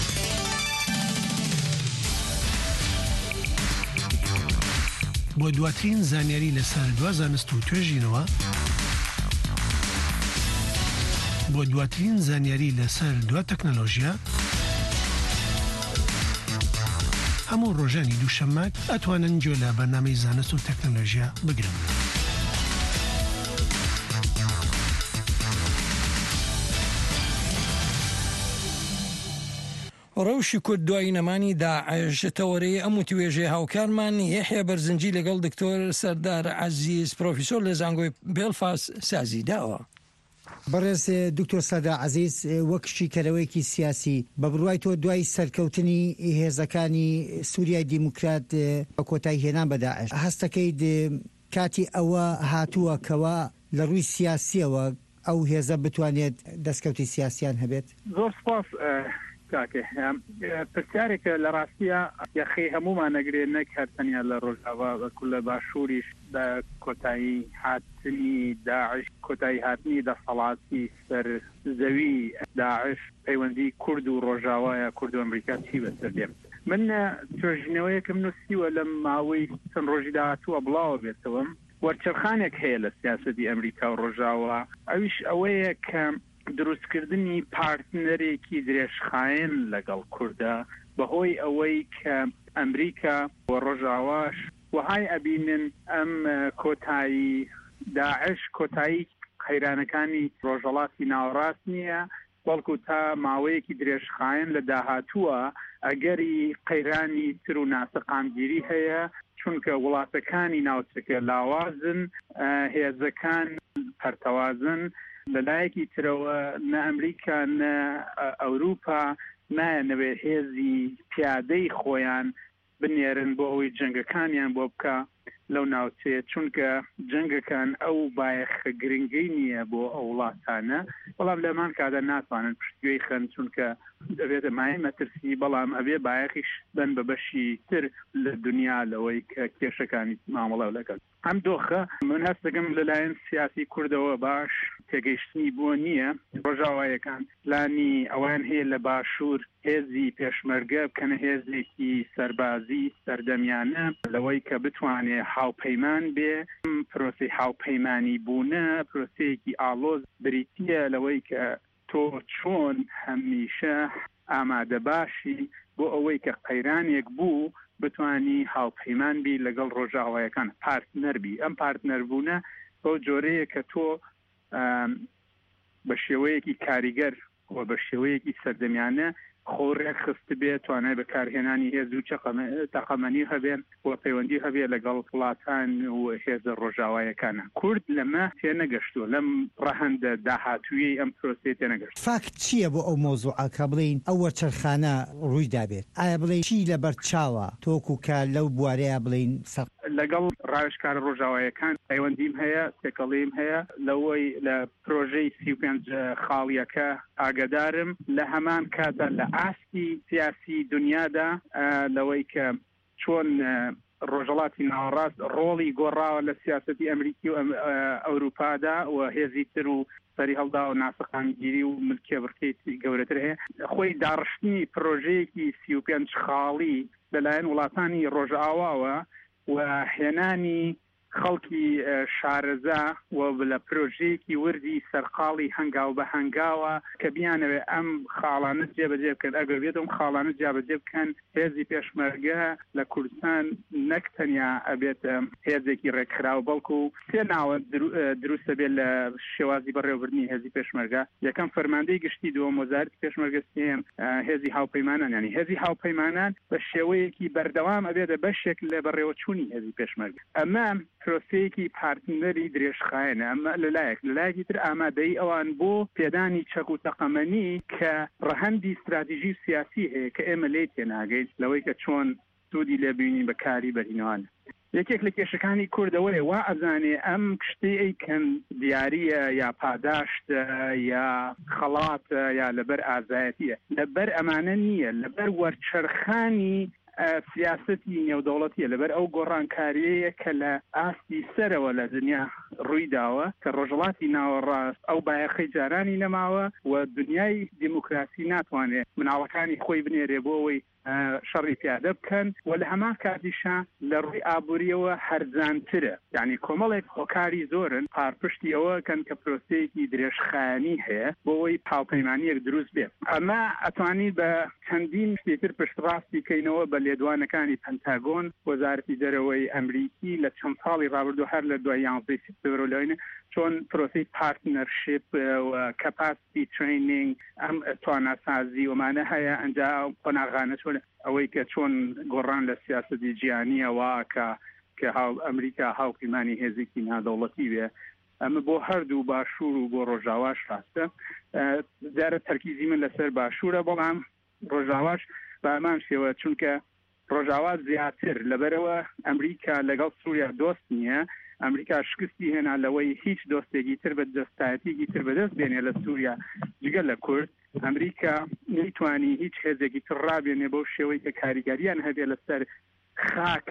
بۆ دواترین زانیاری لەسەر دوا زانست و توێژینەوە بۆ دواترین زانیاری لەسەر دوا تەکنۆلۆژیا هەموو ڕۆژانی دووشەممە ئەتوانن گوێ لە بەرنامەی زانست و تەکنۆلۆژیا بگرن. ڕەوشی کورد دوای نەمانی داعش تەوەرەی ئەم توێژێ هاوکارمان یحیە بەرزنجی لەگەڵ دکتۆر سەردار عەزیز پرۆفیسۆر لە زانگۆی بێلفاست سازی داوە. بەڕێز دکتۆر سەردار عەزیز وەکشی کەرەوەیەکی سیاسی بە بڕوای تۆ دوای سەرکەوتنی هێزەکانی سووریای دیموکرات بە کۆتایی هێنان بە داعش هەستەکەیت کاتی ئەوە هاتووە کەوە لە ڕووی سیاسیەوە ئەو هێزە بتوانێت دەستکەوتی سیاسیان هەبێت؟ زۆر سپاس کاکێ پرسیارێکە لە ڕاستیە یەخی هەمومان نەگرێت نەک هەرتەنیا لە ڕۆژاوا لە باشووریش لە کۆتایی هاتنی داعش کۆتایی هاتنی دەسەڵاتی سەر زەوی داعش پەیوەندی کورد و ڕۆژاوایە کورد و ئەمریکا چی بەسەر دێم من توێژینەوەیەکم نووسیوە لە ماوەی چەند ڕۆژی داهاتووە بڵاوە بێتەوە وەرچەرخانێک هەیە لە سیاسەتی ئەمریکا و ڕۆژاوا ئەویش ئەوەیە کە دروستکردنی پارتنەرێکی درێژخایەن لەگەڵ کوردە بەهۆی ئەوەی کە ئەمریکا و ڕۆژاواش وهای ئەبینن ئەم کۆتایی داعش کۆتایی قەیرانەکانی ڕۆژهەڵاتی ناوەڕاست نییە بەڵکو تا ماوەیەکی درێژخایەن لە داهاتووە ئەگەری قەیرانی تر و ناسەقامگیری هەیە چونکە وڵاتەکانی ناوچەکە لاوازن هێزەکان پەرتەوازن لەلایەکی ترەوە نە ئەمریکا نە ئەوروپا نایەنەوێ هێزی پیادەی خۆیان بنێرن بۆ ئەوەی جەنگەکانیان بۆ بکە لەو ناوچەیە چونکە جەنگەکان ئەو بایەخە گرنگەی نییە بۆ ئەو وڵاتانە بەڵام لەمان کاتە ناتوانن پشتگوێی خەن چونکە دەبێتە مای مەترسی بەڵام ئەبێ بایەخیش بن بە بەشی تر لە دنیا لەوەی کە کێشەکانی مامەڵە لەگەن ئەم دۆخە من هەست دەکەم لەلایەن سیاسی کوردەوە باش تێگەیشتنی بووە نییە ڕۆژاوایەکان پلانی ئەوان هەیە لە باشوور هێزی پێشمەرگە بکەنە هێزێکی سەربازی سەردەمیانە لەوەی کە بتوانێ هاوپەیمان بێ پرۆسی هاوپەیمانی بوونە پرۆسەیەکی ئاڵۆز بریتیە لەوەی کە تۆ چۆن هەمیشە ئامادە باشی بۆ ئەوەی کە قەیرانێک بوو بتوانی هاوپەیمان بی لەگەڵ ڕۆژاوایەکان پارتنەر بی ئەم پارتنەر بوونە بۆ جۆرەیە کە تۆ بە شێوەیەکی کاریگەر و بە شێوەیەکی سەردەمیانە خۆڕێک خست بێت توانای بەکارهێنانی هێز و تەقەمەنی هەبێن و پەیوەندی هەبێ لەگەڵ وڵاتان و هێزە ڕۆژاوایەکانە. کورد لەمە تێنەگەشتووە لەم ڕەهەندە داهاتوویەی ئەم پرۆسێ تێنەگەشت. فاکت چییە بۆ ئەو مۆزوعەکە بڵین ئەو وەرچەرخانە ڕووی دابێت؟ ئایا بڵێ چی لەبەر چاوە تۆکو کە لەو بوارەیە بڵین لەگەڵ ڕاوێژکارە ڕۆژاوایەکان پەیوەندیم هەیە، تێکەڵیم هەیە لەوەی لە پرۆژەی 35 خاڵیەکە ئاگدارم لە هەمان کاتە لە ئاستی سیاسی دنیادا لەوەی کە چۆن ڕۆژهەڵاتی ناوەڕاست ڕۆڵی گۆڕاوە لە سیاسەتی ئەمریکی و ئەوروپادا و هێزی تر و سەری هەڵدا و ناسەقانگیری و ملکیە بڕکەی گەورەتر هەیە. خۆی داڕشتنی پرۆژەیەکی 35 خاڵی لەلایەن وڵاتانی ڕۆژئاواوە و هێنانی خەڵکی شارەزا و لە پرۆژەیەکی وردی سەرقاڵی هەنگاو بە هەنگاوە کە بیانەوێ ئەم خاڵانە جێبەجێ بکەن. ئەگەر بێت ئەم خاڵانە جێبەجێ بکەن هێزی پێشمەرگە لە کوردستان نەک تەنیا ئەبێت هێزێکی ڕێکخراو بەڵکو سێ ناوە دروستە بێت لە شێوازی بەڕێوەبردننی هێزی پێشمەرگە. یەکەم فەرماندەی گشتی، دووەم وەزارەتی پێشمەرگە، سێم هێزی هاوپەیمانان. ینی هێزی هاوپەیمانان بە شێوەیەکی بەردەوام ئەبێتە بەشێک لە بەڕێوەچوونی هێزی پێشمەرگە. ئەمە پرۆسەیەکی پارتنەری درێژخایەنە. ئەمە لەلایەکی تر ئامادەی ئەوان بۆ پێدانی چەک و تەقەمەنی کە ڕەهەندی استراتیژی و سیاسی هەیە کە ئێمە لێ تێناگەین لەوەی کە چۆن سوودی لێبینی بەکاری بەرینەوەن. یەکێک لە کێشەکانی کوردەوەی وا ئەزانێ ئەم کشتەی ئەیکەن دیاریە یا پاداشتە یا خەڵاتە یا لەبەر ئازایەتیە، لەبەر ئەمانە نییە، لەبەر وەرچەرخانی سیاسەتی نێودەوڵەتیە، لەبەر ئەو گۆڕانکاریەیە کە لە ئاستی سەرەوە لە دنیا ڕوویداوە کە ڕۆژهەڵاتی ناوەڕاست ئەو بایەخەی جارانی نەماوە و دنیای دیموکراسی ناتوانێت مناڵەکانی خۆی بنێرێ بۆ ئەوەی شەڕی پیادە بکەن و لە هەمان کاتیشان لە ڕووی ئابوووریەوە هەرزانترە. یعنی کۆمەڵێک هۆکاری زۆرن پارپشتی ئەوەکەن کە پرۆسەیەکی درێژخایەنی هەیە بۆ ئەوەی پاڵپەیمانیەک دروست بێت. ئەمە ئەتوانیت بە چەندین شتێتر پشتڕاستی کەینەوە بە لێدوانەکانی پەنتاگۆن، وەزارەتی دەرەوەی ئەمریکی لە چەند ساڵی ڕابردوو هەر لە دوای 11 سپتەمبەر لەوێنە چۆن پرۆسی پارتنەرشیپ و کەپاسیتی ترینینگ ئەم تواناسازی ومانە هەیە ئەنجا قۆناغانە چۆن ئەوەی کە چۆن گۆڕان لە سیاسەتی جیهانیەوە کە ئەمریکا هاوپەیمانی هێزێکی نادەوڵەتی بێ. ئەمە بۆ هەردوو باشوور و بۆ ڕۆژاواش ڕاستە. جارە تەرکیزی من لەسەر باشوورە، بەڵام ڕۆژاواش بە ئەمان شێوە چونکە ڕۆژاوا زیاتر لەبەرەوە ئەمریکا لەگەڵ سووریا دۆست نییە. ئەمریکا شکستی هێنا لەوەی هیچ دۆستێکی تر بە دەستایەتێکی تر بەدەست بێنێ لە سووریا جگە لە کورد. ئەمریکا نەیتوانی هیچ هێزێکی تر ڕابێنێ بەو شێوەی کە کاریگەریان هەبێ لەسەر خاک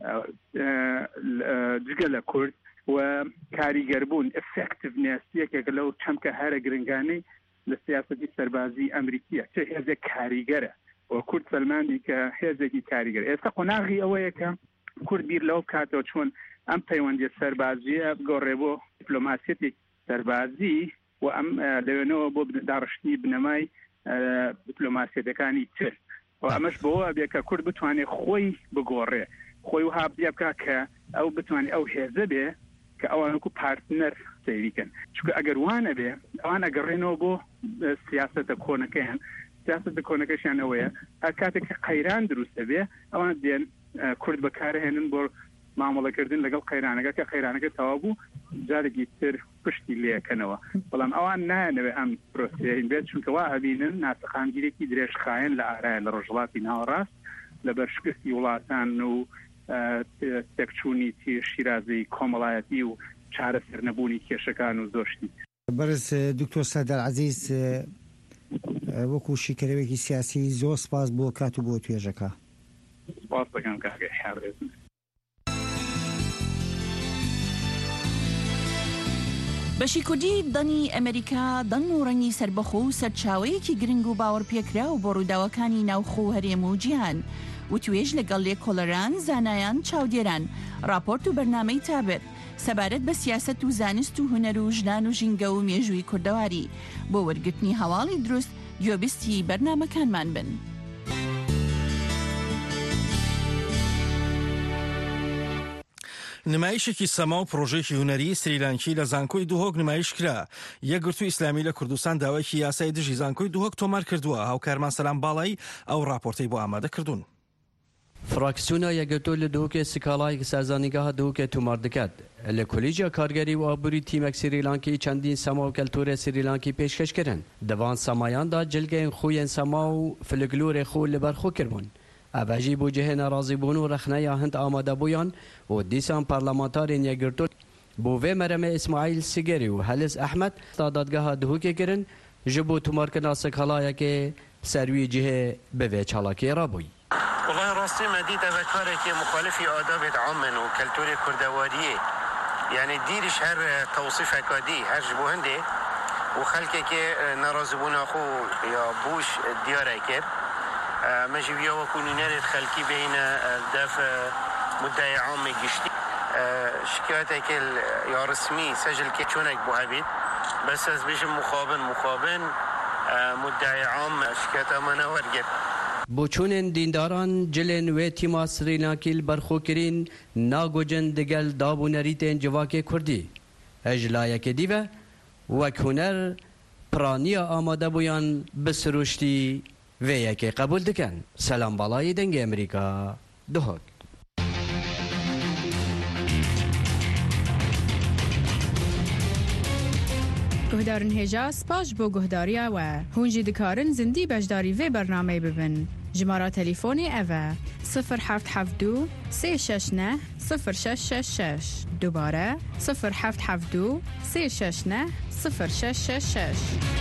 جگە لە کورد و کاریگەربوون ئفکتیڤنس یەکێک لەو چەمکە هەرە گرنگانەی لە سیاسەتی سەربازی ئەمریکیە چه هێزێک کاریگەرە و کورد سەلماندی کە هێزێکی کاریگەر. ئێستا قۆناغی ئەوەیە کە کورد بیر لەو کاتەوە چۆن ئەم پەیوەندی سەربازیە بگۆڕێ بۆ دیپلۆماسیەتی سەربازی و ئەم لەوێنەوە بۆ داڕشتنی بنەمای دیپلۆماسیەتەکانی تر و ئەمەش بۆەوە بێ کە کورد بتوانێت خۆی بگۆڕێ، خۆی وها بیا بکە کە ئەو بتوانێت ئەو هێزە بێ کە ئەوانکو پارتنەر سەیریکەن. چونکە ئەگەر وانە بێ ئەوان ئەگەڕێنەوە بۆ سیاسەتە کۆنەکەیان. سیاسەتە کۆنەکەشیان ئەوەیە هەر کاتێک کە قەیران دروستە بێ ئەوان دێن کورد بەکارهێنن بۆ مامەڵەکردن لەگەڵ قەیرانەکە کە قەیرانەکە تەواو بوو جارێکی تر پشتی لێەکەنەوە. بەڵام ئەوان نایەنەوێ ئەم پرۆسەیە بێت چونکە وا ئەبینن ناسەقانگیرێکی درێژخایەن لە ئارایە لە ڕۆژهەڵاتی ناوەڕاست لەبەر شکستی وڵاتان و تێکچوونی شیرازەی کۆمەڵایەتی و چارەسەر نەبوونی کێشەکان و زۆشتی. بەرز دکتۆر سەردار عەزیز وەکو شیکەرەوەیەکی سیاسی زۆر سپاس بۆ کات و بۆ توێژەکە. سپاس دەکەم کاکە حێڕێزم. بەشی کوردی دەنی ئەمریکا دەنگ و ڕەنگی سربەخۆ و سەرچاوەیەکی گرنگ و باوەڕپێکرا و بۆ ڕووداوەکانی ناوخۆ هەرێم و جیهان و توێژ لەگەڵ لێکۆڵەران، زانایان، چاودێران، راپۆرت و بەرنامەی تابێت سەبارەت بە سیاسەت و زانست و هونەر و ژنان و ژینگە و مێژووی کوردەواری بۆ وەرگرتنی هەواڵی دروست گوێبیستی بەرنامەکانمان بن. نمایشێکی سەما و پرۆژێکی هونەری سریلانکی لە زانکۆی دوهۆک نمایش کرا. یەکگرتووی ئیسلامی لە کوردستان داوایکی یاسای دژی زانکۆی دوهۆک تۆمار کردووە. هاوکارمان سەلام باڵایی ئەو راپۆرتەی بۆ ئامادە کردوون. فراکسیۆنا یەکگرتوو لە دووکێ سکاڵایەکی سەرزانیگەها دووکێ تومار دەکات لە کۆلیژە کارگەری و ئابووری تیمێک سریلانکی چەندین سەما و کەلتورە سریلانکی پێشکەشکردن. دەوان سەمایاندا جلگەین خوێن سەما و فلگلورێ خۆ لەبەرخۆ کردبوون. ئەڤژی بۆ جهێنە رازیبوون و رەخنەیە هەند ئامادەبوویان و دیسان پارلەمانتارین یەکگرتوو بۆ vê mereme İsmail Sigeri û Helis Ehmed dadgeha duhokê kirin ji bo tomarkirina sikalayekê ser wî cihê bi vê çalakê rabûyî. والله راستي ما ديت أذكارك مخالف آداب عامن وكالتوري كردوارية يعني ديرش هر توصيف كادي هر جبوهندي وخلقك نرازبون أخو يا بوش ديارك مجيبيا وكوني نرد خلقي بين دف مدعي عام قشتي شكايتك يا رسمي سجل كتشونك بوهبيت بس از بيش مخابن مدعي عام شكايته منا ورقت بۆچوونên dîndaran cilên wê tîma Srîlankî li berxwekirin nagojin digel dabûnerîtên civakê Kurdî. Ejlayekê dîve wek huner piraniya amadebûyan bi siruştî vê yekê qebûl dikin. Selam balayê dengê Amerîka Duhok. گهدارن هێژا سپاش بۆ گهداریە we hûn jî dikarin zindî beşdarî vê bernameyê bibin. Jimara telefônê ev e 0772 369 0666 dubare 0772 369 0666.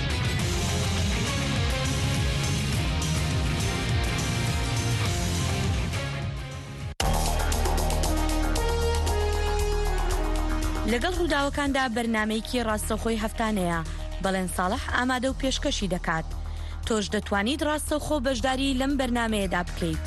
لەگەڵ ڕووداوەکاندا بەرنامەیەکی ڕاستەوخۆی هەفتانەیە بەڵێن ساڵح ئامادە و پێشکەشی دەکات. تۆش دەتوانیت ڕاستەوخۆ بەشداری لەم بەرنامەیەدا بکەیت.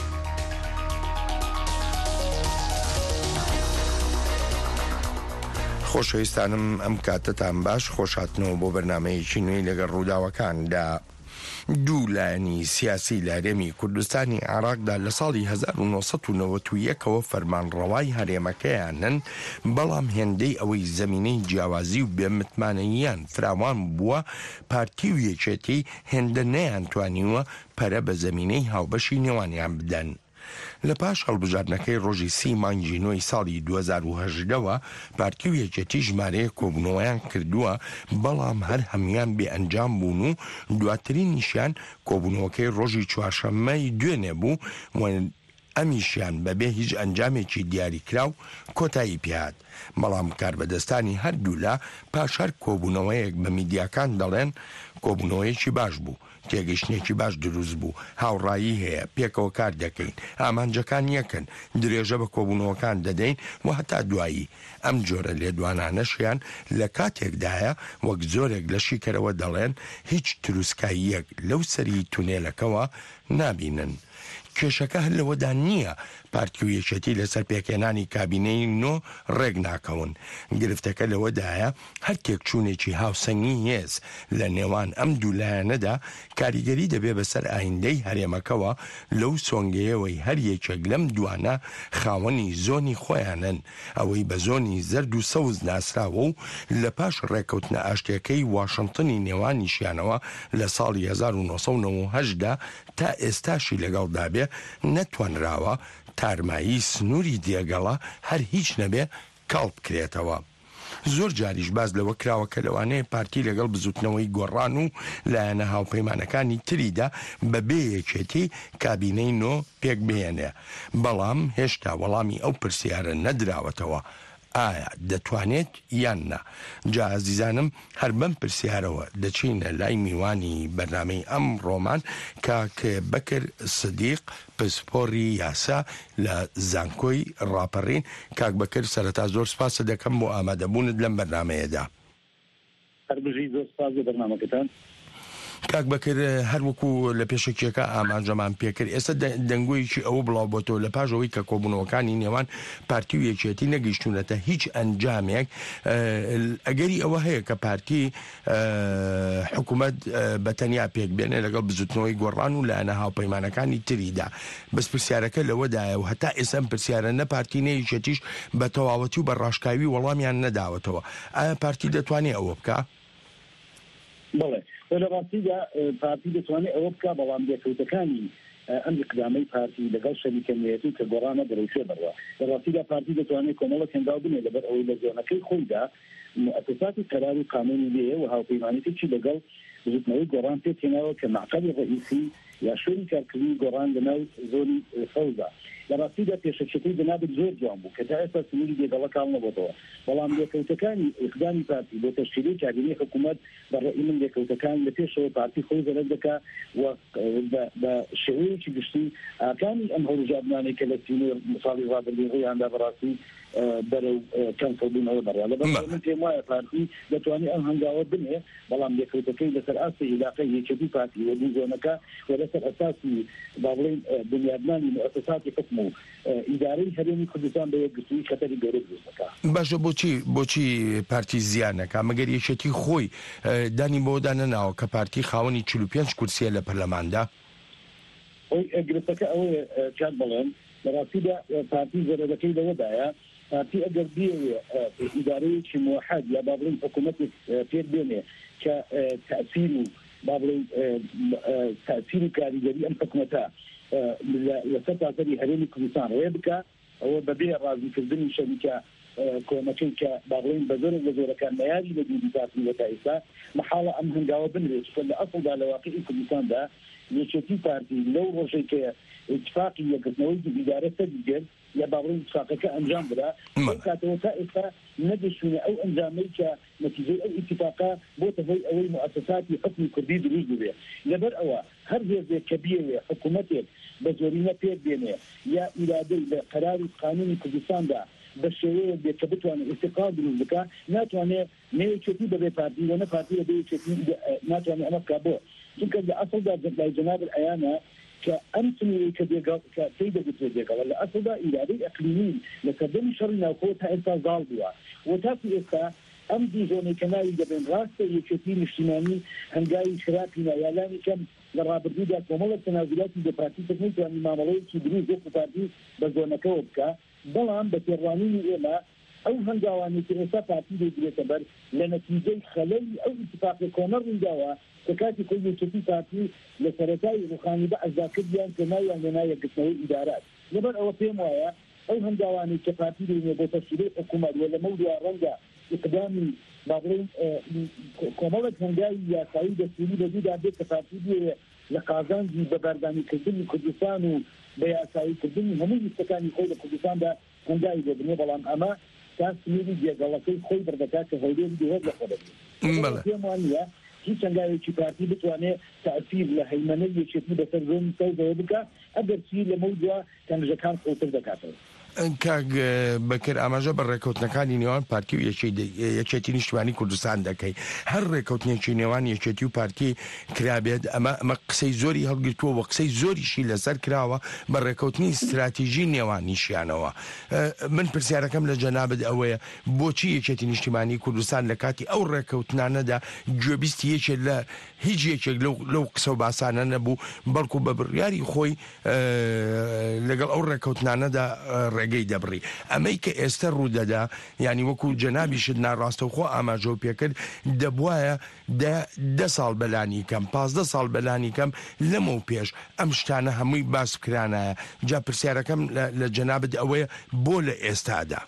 خۆشەویستانم ئەم کاتتان باش خۆشهاتنەوە بۆ بەرنامەیەکی نوێی لەگەڵ ڕووداوەکاندا. دوو لایەنی سیاسی لە هەرێمی کوردستانی عێراقدا لە ساڵی 1991ەوە فەرمانڕەوای هەرێمەکەیانن، بەڵام هێندەی ئەوەی زەمینەی جیاوازی و بێمتمانەییان فراوان بووە پارتی و یەکێتی هێندە نەیانتوانیوە پەرە بە زەمینەی هاوبەشی نێوانیان بدەن. لە پاش هەڵبژاردنەکەی ڕۆژی 30 مانگی نۆی ساڵی 2010ەوە پارتی و یەکێتی ژمارەیە کۆبوونەوەیان کردووە، بەڵام هەر هەمویان بێ ئەنجام بوون و دواترینیشیان کۆبوونەوەکەی ڕۆژی چوارشەممەی دوێنێ بوو و ئەمیشیان بەبێ هیچ ئەنجامێکی دیاریکراو کۆتایی پێهات. بەڵام کاربەدەستانی هەردوو لە پاش هەر کۆبوونەوەیەک بە میدیاکان دەڵێن کۆبوونەوەیەکی باش بوو، تێگەشتێکی باش دروست بوو، هاوڕایی هەیە، پێکەوە کار دەکەین، ئامانجەکان یەکن، درێژە بە کۆبوونەوەکان دەدەین و هەتا دوایی ئەم جۆرە لێدوانانەشیان لە کاتێکدایە وەک زۆرێک لە شیکەرەوە دەڵێن هیچ تروسکاییەک لەو سەری تونێلەکەوە نابینن. کێشەکە هەر لەوەدا نییە پارتی و یەکێتی لەسەر پێکێنانی کابینەی نۆ ڕێک ناکەون. گرفتەکە لەوەدایە هەر تێکچوونێکی هاوسەنگی هێز لە نێوان ئەم دوولایەنەدا کاریگەری دەبێ بەسەر ئایندەی هەرێمەکەوە لەو سۆنگەیەوەی هەر یەکێک لەم دوانە خاوەنی زۆنی خۆیانن، ئەوەی بە زۆنی زەرد و سەوز ناسراوە و لە پاش ڕێکەوتنە ئاشتیەکەی واشنگتنی نێوانیشیانەوە لە ساڵی 1990دا تا ئێستاشی لەگەڵدا بێ نەتوانراوە تارمایی سنووری دێگەڵە هەر هیچ نەبێ کاڵ بکرێتەوە. زۆر جاریش باز لەوە کراوە کە لەوانەیە پارتی لەگەڵ بزوتنەوەی گۆڕان و لایەنە هاوپەیمانەکانی تریدا بەبێ یەکێتی کابینەی نۆ پێک بهێنێ، بەڵام هێشتا وەڵامی ئەو پرسیارە نەدراوەتەوە ئایا دەتوانێت یان نا. جا عزیزانم هەر بەم پرسیارەوە دەچینە لای میوانی بەرنامەی ئەم ڕۆمان کاک بەکر سدیق پسپۆڕی یاسا لە زانکۆی ڕاپەڕین. کاک بەکر سەرەتا زۆر سپاسە دەکەم بۆ ئامادەبوونت لەم بەرنامەیەدا. هەربژی زۆر سپاس بۆ بەرنامەکەتان. کاک بەکر هەروەکو لە پێشکیەکە ئاماژەمان پێکرد ئێستا دەنگۆیەکی ئەوە بڵاو بۆتەوە لە پاژەوەی کە کۆبوونەوەکانی نێوان پارتی و یەکێتی نەگەیشتونەتە هیچ ئەنجامێک ئەگەری ئەوە هەیە کە پارتی حکوومەت بەتەنیا پێک بێنێ لەگەڵ بزوتنەوەی گۆڕان و لایەنە هاوپەیمانەکانی تریدا بەس پرسیارەکە لەوەدایە و هەتا ئێستا پرسیارە نە پارتی نەیەکێتیش بە تەواوەتی و بە ڕاشکاوی وەڵامیان نەداوەتەوە ئایا پارتی دەتوانێت ئەوە بکە؟ بڵێ لە ڕاستیدا پارتی دەتوانێت ئەوە بکە بەڵام دەکەوتەکانی ئەم اقدامی پارتی لەگەڵ شەریکەنیەتی کە گۆڕانە دەرەوشێ بڕوە لە ڕاستیدا پارتی دەتوانێت کۆمەڵە هێنداو بنێ لەبەر ئەوەی لە زۆنەکەی خۆیدا مؤسساتی قەرار و قانونی لێ و هاوپەیمانێتێکی لەگەڵ بزوتنەوەی گۆڕان پێ تێناوە کە معقەلی ڕئیسی یا شوێنی کارکردنی گۆڕان لەناو زۆری فەوزە لە ڕاستیدا پێشەکەی بنابێت زۆر جوان بوو کە تا ئێستا سنووری لێگەڵەکان نەبووەوە بەڵام لێکەوتەکانی ئیقدامی پارتی بۆ تەشکیلی کابینەی حکوومەت بەڕێی من لێکەوتەکان لە پێشەوە پارتی خۆی زەرەر دەکا و بە شێوەیەکی گشتی ئاکانی ئەم هەڵبژاردنانەی کە لە ساڵی ڕابردوویاندا بەڕاستی بەرەو کەنسڵ بوونەوە بەڕێ لەبەر من پێم وایە پارتی دەتوانێت ئەم هەنگاوە بنێ بەڵام لێکەوتەکەی لەسەر ئاستی علاقەی یەکێتی پارتی و دوو زۆنەکە و لەسەر ئەساسی با بڵێن بنیادنانی مؤسساتی حکم و ئیدارەی هەرێمی کوردستان بە یەکگرتووی خەتەری گەورە دروست دەکات. باشە بۆچی پارتی زیانەکە مەگەر یەکێتی خۆی دانی بۆدا نەناوە کە پارتی خاوەنی 45 کورسیە لە پەرلەماندا؟ گرفتەکە ئەوەیە چاک بڵێن لە ڕاستیدا پارتی زەرەرەکەی لەوەدایە پارتی ئەگەر بێوێ ئیدارەیەکی موحد یا با بڵێن حکوومەتێک پێر بێنێ کە تەأثیر و با بڵێن تەأثیر و کاریگەری ئەم حکوومەتە لەسەر تاسەری هەرێمی کوردستان ڕێ بکە ئەوە بەبێ ڕازیکردنی شەریکە کۆمەکەی کە با بڵێن بە زۆرێک لە زۆرەکان مەیاری لە دوو پارتی وە تا ئێستا محاڵە ئەم هەنگاوە بنرێت لە ئەسڵدا لە واقعی کوردستاندا یەکێتی پارتی لەو ڕۆژەی کە اتفاقی یەکردنەوەی ئیدارە سەردیگەر یا با بڵێن اتفاقەکە ئەنجام بدە ئەو کاتەوە تا ئێستا نەگەشتونە ئەو ئەنجامەی کە نەتیجەی ئەو اتفاقا بۆتە هۆی ئەوەی مؤسساتی حکمی کوردی دروست ببێ لەبەر ئەوە هەر هێزێک کە بیەوێ حکوومەتێک بە زۆرینە پێر بێنێ یا ئیرادەی لە قەرار و قانونی کوردستاندا بە شێوەیە بێت کە بتوانێت استقلال دروست بکە ناتوانێت نەیەکێتی بەبێ پارتی و نە پارتی بەبێ یەکێتی ناتوانێت ئەمە بکە بۆ چونکە لە ئەسڵدا لای جەناب العەیانە کە ئەم سنووری کە پێی دەگوترێت دێگەڵە لە ئەسڵدا ئیرادەی ئەقلیمی لە سەردەمی شەڕی ناوخۆ تا ئێستا زاڵ بووە و تاکو ئێستا ئەم دوو زۆنەی کە ناوی دەبێن ڕاستە یەکێتی نیشتیمانی هەنگاوی خراپی نایالانی کەم لە ڕابردوودا کۆمەڵە تەنازولاتی دەپارتیتێک نەیتوانی مامەڵەیەکی دروست وەکو پارتی بە زۆنەکەەوە بکە بەڵام بە تێڕوانینی ئێمە ئەو هەنگاوانی کە ئێستا پارتی دەگرێتە بەر لە نەتیجەی خەلەی ئەو اتفاقی کۆمەڵ ڕووداوە کە کاتی خۆی یەکێتی پارتی لە سەرەتای ڕوخانی بە ئەزاکردیان کە ناویان لە نایەکردنەوەی ئیدارات لەبەر ئەوە پێم وایە ئەو هەنگاوانی کە پارتی دەینێ بۆ تەشکیلەی حکوومەت و لەمە دوا ڕەنگە اقدامی با بڵێن کۆمەڵێک هەنگاوی یاسایی دەستوری بەجێدا بێت کە پارتی بێ لە قازانجی بە بەردانیکردنی کوردستان و بە یاساییکردنی هەموو ویستەکانی خۆی لە کوردستاندا هەنگاوی دەبنێ بەڵام ئەمە تا سنووری جێگەڵەکەی خۆی بەردەکات کە هەولێری دوهێر لە خۆ پێم وانە هیچ هەنگاوێکی پارتی بتوانێت تەأثیر لە هەیمەنەی یەکێتی بەسەر زۆنی سەودەوە بکە ئەگەر چی لەمە دووە تەنگەکان خۆتر دەکاتەوە. کاک بەکر ئاماژە بە ڕێکەوتنەکانی نێوان پارتی و یەکێتی نیشتیمانی کوردستان دەکەی هەر ڕێکەوتنێکی نێوان یەکێتی و پارتی کرابێت ئەمە قسەی زۆری هەڵگرتووە و قسەی زۆریشی لەسەر کراوە بە ڕێکەوتنی استراتیژی نێوانیشیانەوە من پرسیارەکەم لە جەنابەت ئەوەیە بۆچی یەکێتی نیشتیمانی کوردستان لە کاتی ئەو ڕێکەوتنانەدا گوێبیستی یەکێک لە هیچ یەکێک لەو قسە و باسانە نەبوو بەڵکو بە بڕیاری خۆی لەگەڵ ئەو ڕێکەوتنانەدا ڕێگەی دەبڕی ئەمەی کە ئێستا ڕوودەدا ینی وەکو جەنابیشت ناڕاستەوخۆ ئاماژە و پێکرد دەبوایە 10 ساڵ بەلانی کەم 15 ساڵ بەلانی کەم لەمە و پێش ئەم شتانە هەمووی باس کرانایە جا پرسیارەکەم لە جەنابەت ئەوەیە بۆ لە ئێستادا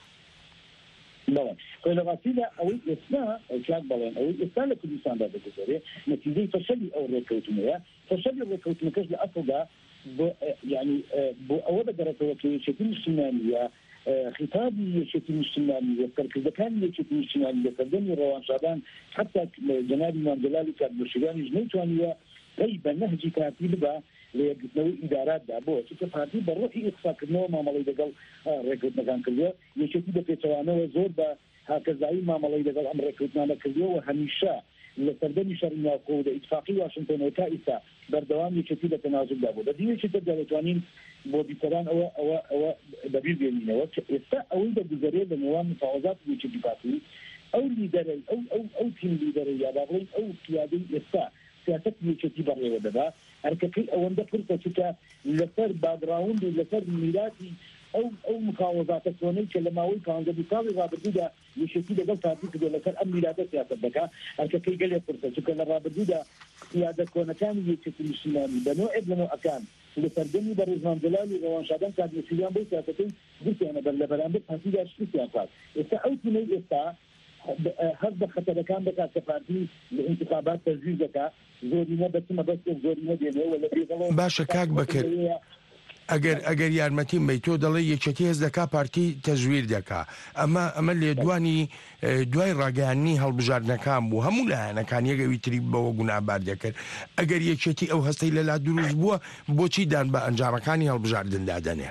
لە ڕاستیدا ئەوەی ئێستا چاک بڵێن ئەوەی ئێستا لە کوردستاندا دەگوزارێت نەتیجەی فەشەلی ئەو ڕێکەوتنەیە فەشەلی ڕێکەوتنەکەش لە ئەسڵدا يعني بۆ ئەوە بەدەرەوە کە یەکێتی نیشتیمانیە خطابی یەکێتی نیشتیمانی سەرکردەکانی یەکێتی نیشتیمانی لە سەردەمی ڕەوانشادان حتا جەنابی مامجەلالی کاتبشریانیش نەیتوانیوە پێی بە نەهجی پارتی ببە لە یەکگرتنەوەی ئیداراتدا بۆ چونکە پارتی بە ڕۆحی ئیقساکردنەوە مامەڵەی لەگەڵ ڕێکەوتنەکان کردووە یەکێتی بە پێچەوانەوە زۆر بە هاکەزایی مامەڵەی لەگەڵ ئەم ڕێکەوتنانە کردووە و هەمیشە لسردني شرنا قود اتفاقي واشنطن وكائسة بردوام يشتي لتنازل دابو بدي يشتي دلتوانين بو بيتران او دبير بينينا وكيستا او ده جزريه بنوام مفاوضات يشتي باتي او ليدري او تيم ليدري يا باغي او قيادي يستا سياسة يشتي بري ودبا ارككي او انده فرصه شتا لسر باك جراوند لسر ميلاتي او مفاوضات الثانيه كلماوي كان ده بيطالع رابطه يشتي ده فاتي كده لسر اميلات سياسه بكا ارككي قال فرصه شكل رابطه قياده كون كان يشتي الاسلامي بنو ابن اكان لسردني برزمان جلالي روان شادن كان يسيان بو سياستين قلت انا بالبرامج هاتي ده شو سياسات استعوتني هذا خطر كان بك كفارتي الانتخابات تزويجك زورينا بس ما بس زورينا دينه ولا بيغلو باشا كاك بكر ئەگەر یارمەتیم بی تۆ دەڵێ یەکێتی هەز دەکا پارتی تەزویر دەکا ئەمە لێدوانی دوای ڕاگەیاندنی هەڵبژاردنەکان بوو هەموو لایەنەکان یەکەوی تری بەوە گونابار دەکرد ئەگەر یەکێتی ئەو هەستەی لەلا دروست بووە بۆچی دان بە ئەنجامەکانی هەڵبژاردندا دەنێ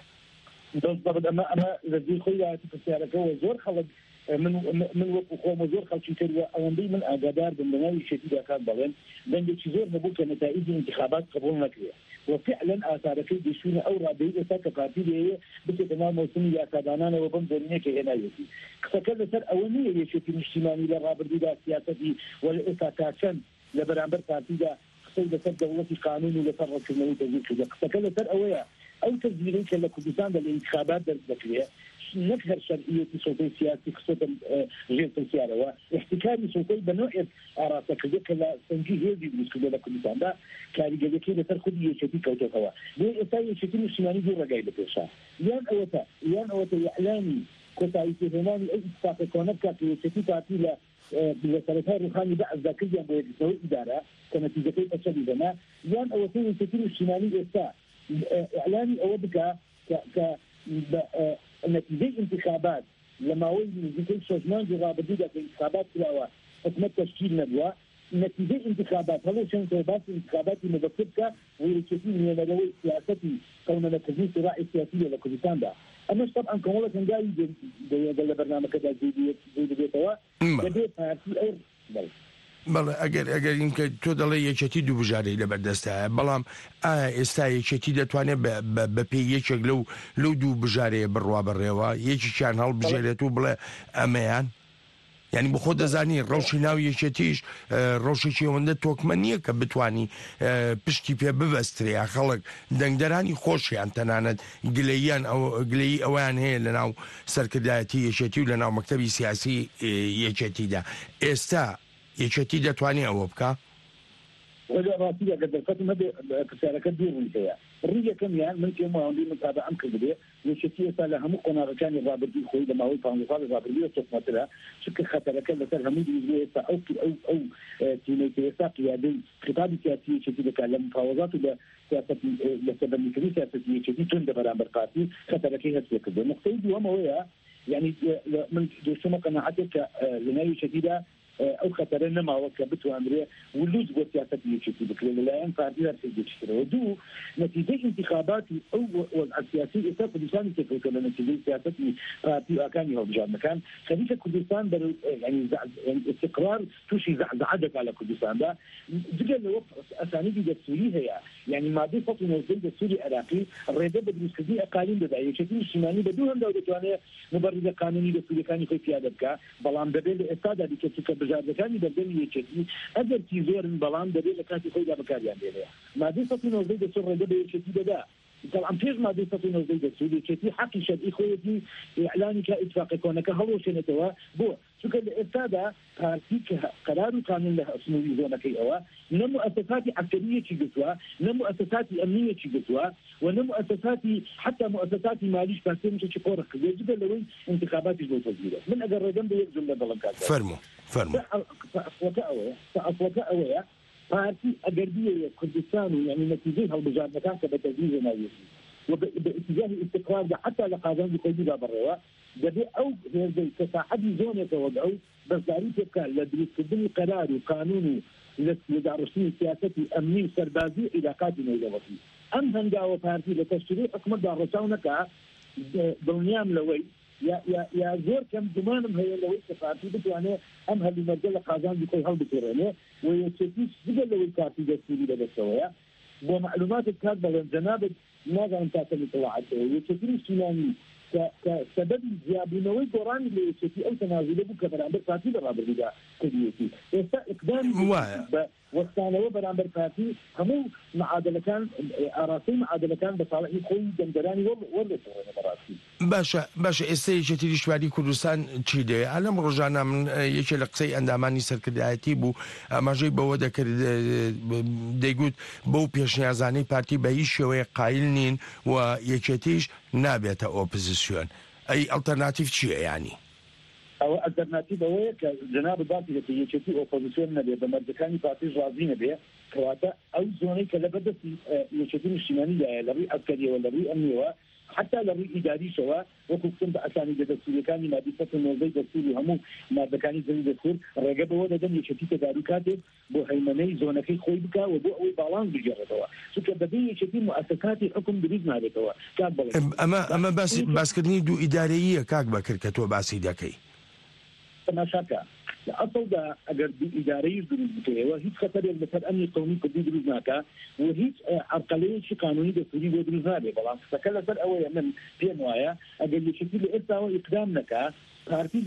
ئەمە لەدی خۆی پرسیارەکەەوە زۆر خەڵک من وەکو خۆمە زۆر خەڵکی تر ئەوەندەی من ئاگادار بم لەناوی یەکێتی داکات بڵێن بەندێکی زۆر هەبوو کە نەتائیجی انتخابات قبول نەکرێت وفعلا آثاركي بيشون أو رابعي إساك كارتيلية بتتنا موسمي ياسادانانا وبن دورينيك هنا يوتي فكذا سر أولية يشوفي الاجتماعي للرابر دي سياستي والإساكاشن لبرامبر كارتيدا خصيدة سر دولتي قانوني لفرق كنوي تزيل كذا فكذا سر أولية أو تزيلين كلا كردستان بالانتخابات درس بكرية نكهر شرعية صوتي سياسي خصوصا غير السيارة واحتكاري صوتي بنوع أراسك ذلك لا سنجي هيدي بالنسبة لكردستان ده كاري جديكي لترخد يشتي كوتو كوا دي إساء يشتي مشماني دي رقاي بتوشا يان أوتا يعلاني كوتا يتهماني أي اتفاق كونبكا في يشتي تاتي لسرطان روحاني بعد ذاكريا بيكتوي إدارة كنتيجة كيف أشبه بنا يان أوتا يشتي مشماني إساء إعلاني أوبكا نتيجة انتخابات لما هو نتيجة شجمان جرابدية في انتخابات كلاوة حكمة تشكيل نبوة نتيجة انتخابات هلو شان توبات انتخابات مبكرة ويركتين من مدوي سياستي كوننا نتيجة صراع سياسية لكردستان ده أما طبعا كمولا كان جاي دي برنامج كذا زي بيتوا بدي فارسي أو بل بەڵێ ئەگەر اینکە تۆ دەڵێ یەکێتی دوو بژارەی لەبەردەستایە بەڵام ئێستا یەکێتی دەتوانێت بە پێی یەکێک لەو دوو بژارەیە بڕوا بەڕێوە یەکیان هەڵبژێرێت و بڵێ ئەمەیان یعنی بخۆ دەزانی ڕەوشی ناو یەکێتیش ڕەوشێکی ئەوەندە تۆکمە نییە کە بتانی پشتی پێ ببەسترێ خەڵک دەنگدەرانی خۆشیان تەنانەت گلەیی ئەویان هەیە لە ناو سەرکردایەتی یەکێتی و لە ناو مەکتەبی سیاسی یەکێتیدا ئێستا یەکێتی دەتوانێت ئەوە بکە ولا راسية قد الختم هذا كسارة كبير من فيها الرجال كم يعني من كم عندي متابعة أمكن بديه يشتي سالها مقنع كان الرابطي خوي لما هو فهم صار الرابطي صوت مثلا شكل خطر كذا صار هم يجي أو تيمي كيسا قيادي خطاب سياسي يشتي بكلام مفاوضات ولا سياسة لسبب مكري سياسة يشتي تند برامبر قاسي خطر كذا كذا مقصود وما هو يعني من شو قناعتك لناي شديدة أو خطرنا ما وكبته أمريكا ولوز وسياسة يشتي بكرة لا ينفع فيها في يشتري ودو نتيجة انتخابات أو السياسية إساء كردستان تفوت ولا نتيجة سياسة بارتي أكاني هو بجان مكان خليفة كردستان يعني استقرار توشي زعدك على كردستان ده جدا لو أسانيد السورية يعني ما دي فصل نزل السوري العراقي الرئاسة بدرس كذي أقاليم بدأ يشتي الشمالي بدوهم دولة توانية مبرزة قانوني السوري كان يخوي في هذا بلان بدل استادة بكتير بجاردەکانی بەردەمی یەکێتی ئەگەر زۆرن بەڵام دەبێت لە کاتی خۆیدا بەکاریان دێنێ مادەی 1990 دەچێت ڕێگە بە یەکێتی دەدا طبعا پێش مادەی 1990 دەچێت یەکێتی حەقی شەرعی خۆیەتی ئیعلانی کە ئیتفاقی کۆنەکە هەڵۆشێنێتەوە بۆ چونکە لە ئێستادا پارتی کە قەرار و قانون لە سنووری زۆنەکەی ئەوە نە مؤسساتی عسکەریەکی گرتووە نە مؤسساتی ئەمنیەکی گرتووە ونە مؤسساتی حتى مؤسساتی مالیش پاسێنێکی پۆڕ کردووە جگە لەوەی انتخاباتی بۆ تەزیرە من ئەگەر ڕێگەم بە یەک جملە دەڵم کات فەرموو فأصوات أويا بارتي أجربية كردستان يعني نتيجة هالبجار مكان كبتزيز ناويسي وباتجاه الاستقرار حتى لقادم بقيدة بروا ده أو زي كصاحبي زونة وضعوا بس داريت كان لدرس كدني قرار وقانون لدارسين سياسي أمني سربازي علاقات نيلوتي أم هنجاو بارتي لتشريع حكومة دارسونك بنيام لوي یا زۆر کەم گومانم هەیە لەوەی کە پارتی بتوانێت ئەم هەلومەرجە لە قازان بخۆی هەڵبکێڕێنێ و یەکێتیش دیگە لەوەی کارتی دەستوری لەدەستەوەیە بۆ معلوماتت کات بەڵێن جەنابەت نازانم تاکەمی تەواعەتەوە یەکێتری سینانی سبب زیابوونەوەی گۆڕانی لە یەکێتی ئەو تەنازلە بوو کە بەرامبەر پارتی بەڕابردوودا کردوێتی ئێستا ئیقدامی بە وەستانەوە بەرامبەر پارتی هەموو معادلەکان ئاراستەی معادلەکان بە ساڵحی خۆی دەمدەرانی وەردەسەوەنە بەڕاستی باشە ئێستا یەکێتی لیشتواری کوردستان چی دەیە ئەلەم ڕۆژانە من یەکێ لە قسەی ئەندامانی سەرکردایەتی بوو ئاماژەی بەوە دەکرد دەیگوت بەو پێشنیازانەی پارتی بە هیچ شێوەیە قایل نین و یەکێتیش نابێتە ئۆپۆزیسیۆن ئەی ئەڵتەرناتیڤ چییە یانی ئەوە ئەلتەرناتیڤ ئەوەیە کە جەناب باسی دەکە یەکێتی ئۆپۆزیسیۆن نەبێ بە مەرجەکانی پارتیش ڕازی نەبێ کەواتە ئەو زۆنەی کە لەبەردەستی یەکێتی نیشتیمانیدایە لە ڕووی عەسکەریەوە لە ڕووی ئەمنیەوە حتى لە ڕووی ئیداریشەوە وەکو گفتم بە ئەسانی دەستوریەکانی مادی 19 دەستوری هەموو مادەکانی زەوی دەستور ڕێگە بەوە دەدەن یەکێتی تەداری کاتێک بۆ هەیمەنەی زۆنەکەی خۆی بکە و بۆ ئەوەی باڵانس بگێڕێتەوە چونکە بەبێ یەکێتی مؤسساتی حکم دروست نابێتەوە کاک بڵێ ئەمە باسکردنی دوو ئیدارەییە کاک بەکرد کە تۆ باسی دەکەی تەماشاکە لە ئەسڵدا ئەگەر ئیدارەیش دروست بکەیەوە هیچ خەتەرێک لەسەر ئەمنی قەومی کوردی دروست ناکە و هیچ عەرقەلەیەکی قانونی دەستوری بۆ دروست نابێ بەڵام قسەکە لەسەر ئەوەیە من پێم وایە ئەگەر یەکێتی لە ئێستاوە ئیقدام نەکا پارتی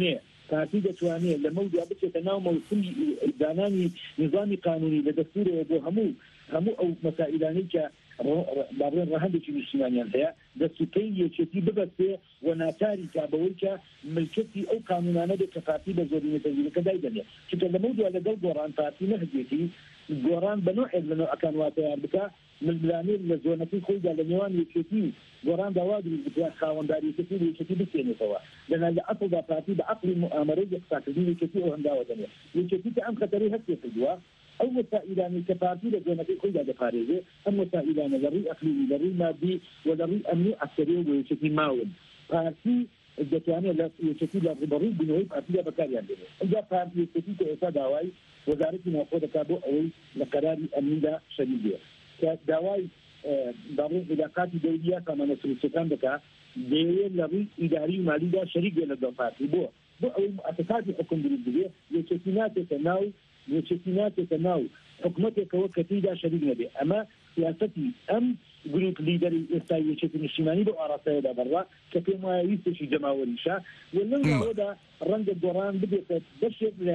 دەتوانێت لە مەودا بچێتە ناو مەوسمی دانانی نظامی قانونی لە دەستورەوە بۆ هەموو ئەو مەسائلانەی کە بابڕێن ڕەهەندێکی نیشتیمانیان هەیە دەستوکەی یەکێتی ببەستێ و ناچاری کابەوەی کە ملکەتی ئەو قانونانە بێت کە پارتی بە زۆرینە تەزیرەکە دایدەنێ چونکە لە مەودا لەگەڵ گۆڕان پارتی نەهدێتی گۆڕان بە نوعێک لە نوعەکان واتەیار بکە ململانێ لە زۆنەکەی خۆیدا لە نێوان یەکێتی گۆڕان داوا دروست بکات خاوەنداری یەکێتی لە یەکێتی بستێنێتەوە لەناو لە ئەسڵدا پارتی بە عەقلی موامەرەی قساکردنی یەکێتی ئەو هەنداوە دەنێ یەکێتی کە ئەم خەتەرەی هەستێ کردووە ئەو وسائلانی کە پارتی لە زۆنەکەی خۆیدا دەپارێزێ ئەم وسائلانە لە ڕووی ئەقلیمی لە ڕووی مادی و لە ڕووی ئەمنی عەسکەری و یەکێتی ماون پارتی دەتوانێت لە یەکێتی لە ڕوبەڕووی بنەوەی پارتیدا بەکاریان بێنێت ئەجا پارتی یەکێتی کە ئێستا داوای وەزارەتی ناوخۆ دەکات بۆ ئەوەی لە قەراری ئەمنیدا شەریک بێت کە داوای باڕێن علاقاتی دەولیە سامانە سروشتەکان دەکات دەیەوێت لە ڕووی ئیداری و مالیدا شەریک بێت لەگەڵ پارتی بۆ ئەوەی مؤسساتی حکم دروست بێت یەکێتی ناتێتە ناو حکومەتێکەوە کە تێیدا شەریک نەبێ ئەمە سیاسەتی ئەم گروپ لیدەری ئێستا یەکێتی نیشتیمانی بۆ ئاراستەیەدا بەڕوا کە پێم وایە ویستێکی جەماوەریشە و لەو ناوەدا ڕەنگە گۆڕان ببێتە بەشێک لە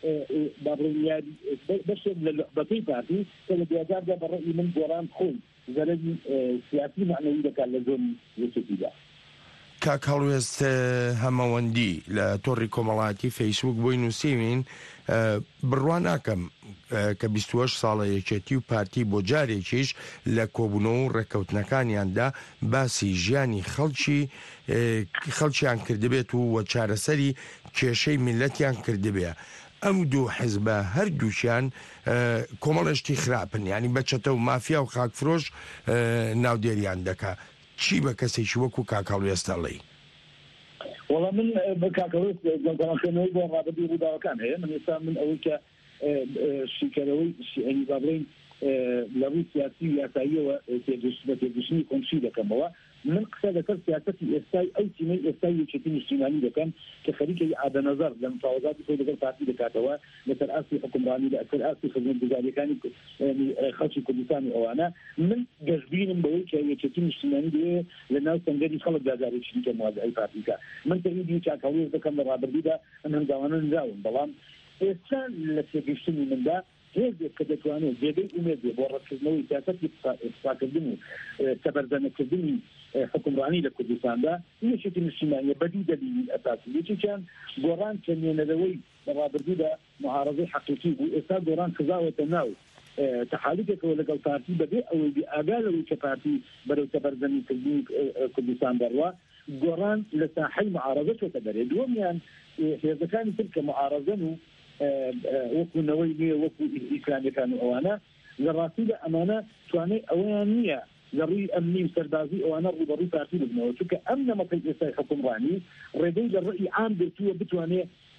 بەشێک لە لعبەکەی پارتی کە لە 2010 بەڕێی من گۆڕان خۆی زەرەری سیاسی معنەوی دەکات لە زۆنی یەکێتیدا کاک هەڵوێست هەمەوەندی لە تۆڕی کۆمەڵایەتی فەیسبوک بۆی نووسیوین بڕوان ناکەم کە 28 ساڵە یەکێتی و پارتی بۆ جارێکیش لە کۆبوونەوە و ڕێکەوتنەکانیاندا باسی ژیانی خەڵکیان کردبێت و چارەسەری کێشەی میلەتیان کردبێ ئەم دوو حیزبە هەردووشیان کۆمەڵێشتی خراپن ینی بەچەتە و مافیا و خاکفرۆش ناودێریان دەکا چی بە کەسێکی وەکو کاکاڵوێست دەڵێ وەڵام من بە کاکاڵوێست گەڵگەڵانکردنەوەی بۆ ڕابردوو ڕووداوەکان هەیە من ئێستا من ئەوەی کە شیکەرەوەی بابڵێن لە ڕووی سیاسی و یاساییەوە تێگەشتنی کۆمشی دەکەمەوە من قسە لەسەر سیاسەتی ئێستای ئەو تیمەی ئێستای یەکێتی نیشتیمانی دەکەم کە خەریکەی ئادەنەزەر لە مفاوضاتی خۆی لەگەڵ پارتی دەکاتەوە لەسەر ئاسی حکومڕانی لەسەر ئاسی خزمەتگوزاریەکانی خەڵکی کوردستانی ئەوانە من گەشتبینم بەوەی کە یەکێتی نیشتیمانی دەوێت لە ناو سەنگەری خەڵک داگارێکی دیکە موازعەی پارتیکە من تەویدی چاکەڵێز دەکەم لە ڕابردوودا ئەم هەنگاوانە نراون بەڵام ئێستا لە تێگەشتنی مندا هێزێک کە دەتوانێت جێگەی ئومێدێ بۆ ڕەتکردنەوەی سیاسەتی ئیسقاکردن و سەبەردەنەکردنی حکومڕانی لە کوردستاندا یەکێتی نیشتیمانیە بەدوو دەلیلی ئەساسی یەکێکیان گۆڕان کەمێنەرەوەی لە ڕابردوودا معارەزەی حەقیقی بوو ئێستا گۆڕان خزاوەتە ناو تحالفێکەوە لەگەڵ پارتی بەبێ ئەوەی ئاگا لەوەی کە پارتی بەرەو سەبەردەنیکردنی کوردستان دەڕوا گۆڕان لە ساحەی معارەزە چۆتە دەرێ دووەمیان هێزەکانی تر کە معارەزەن و وەکوونەوەی نییە وەکو ئیسلامیەکان و ئەوانە لە ڕاستی لە ئەمانە توانێت ئەویان نییە لە ڕووی ئەمنی و سەربازی ئەوانە ڕوبەڕووی پارتی ببنەوە چونکە ئەم نەمەکەی ئێستای حکومڕانی ڕێگەی لە ڕێی عام بێتووە بتوانێت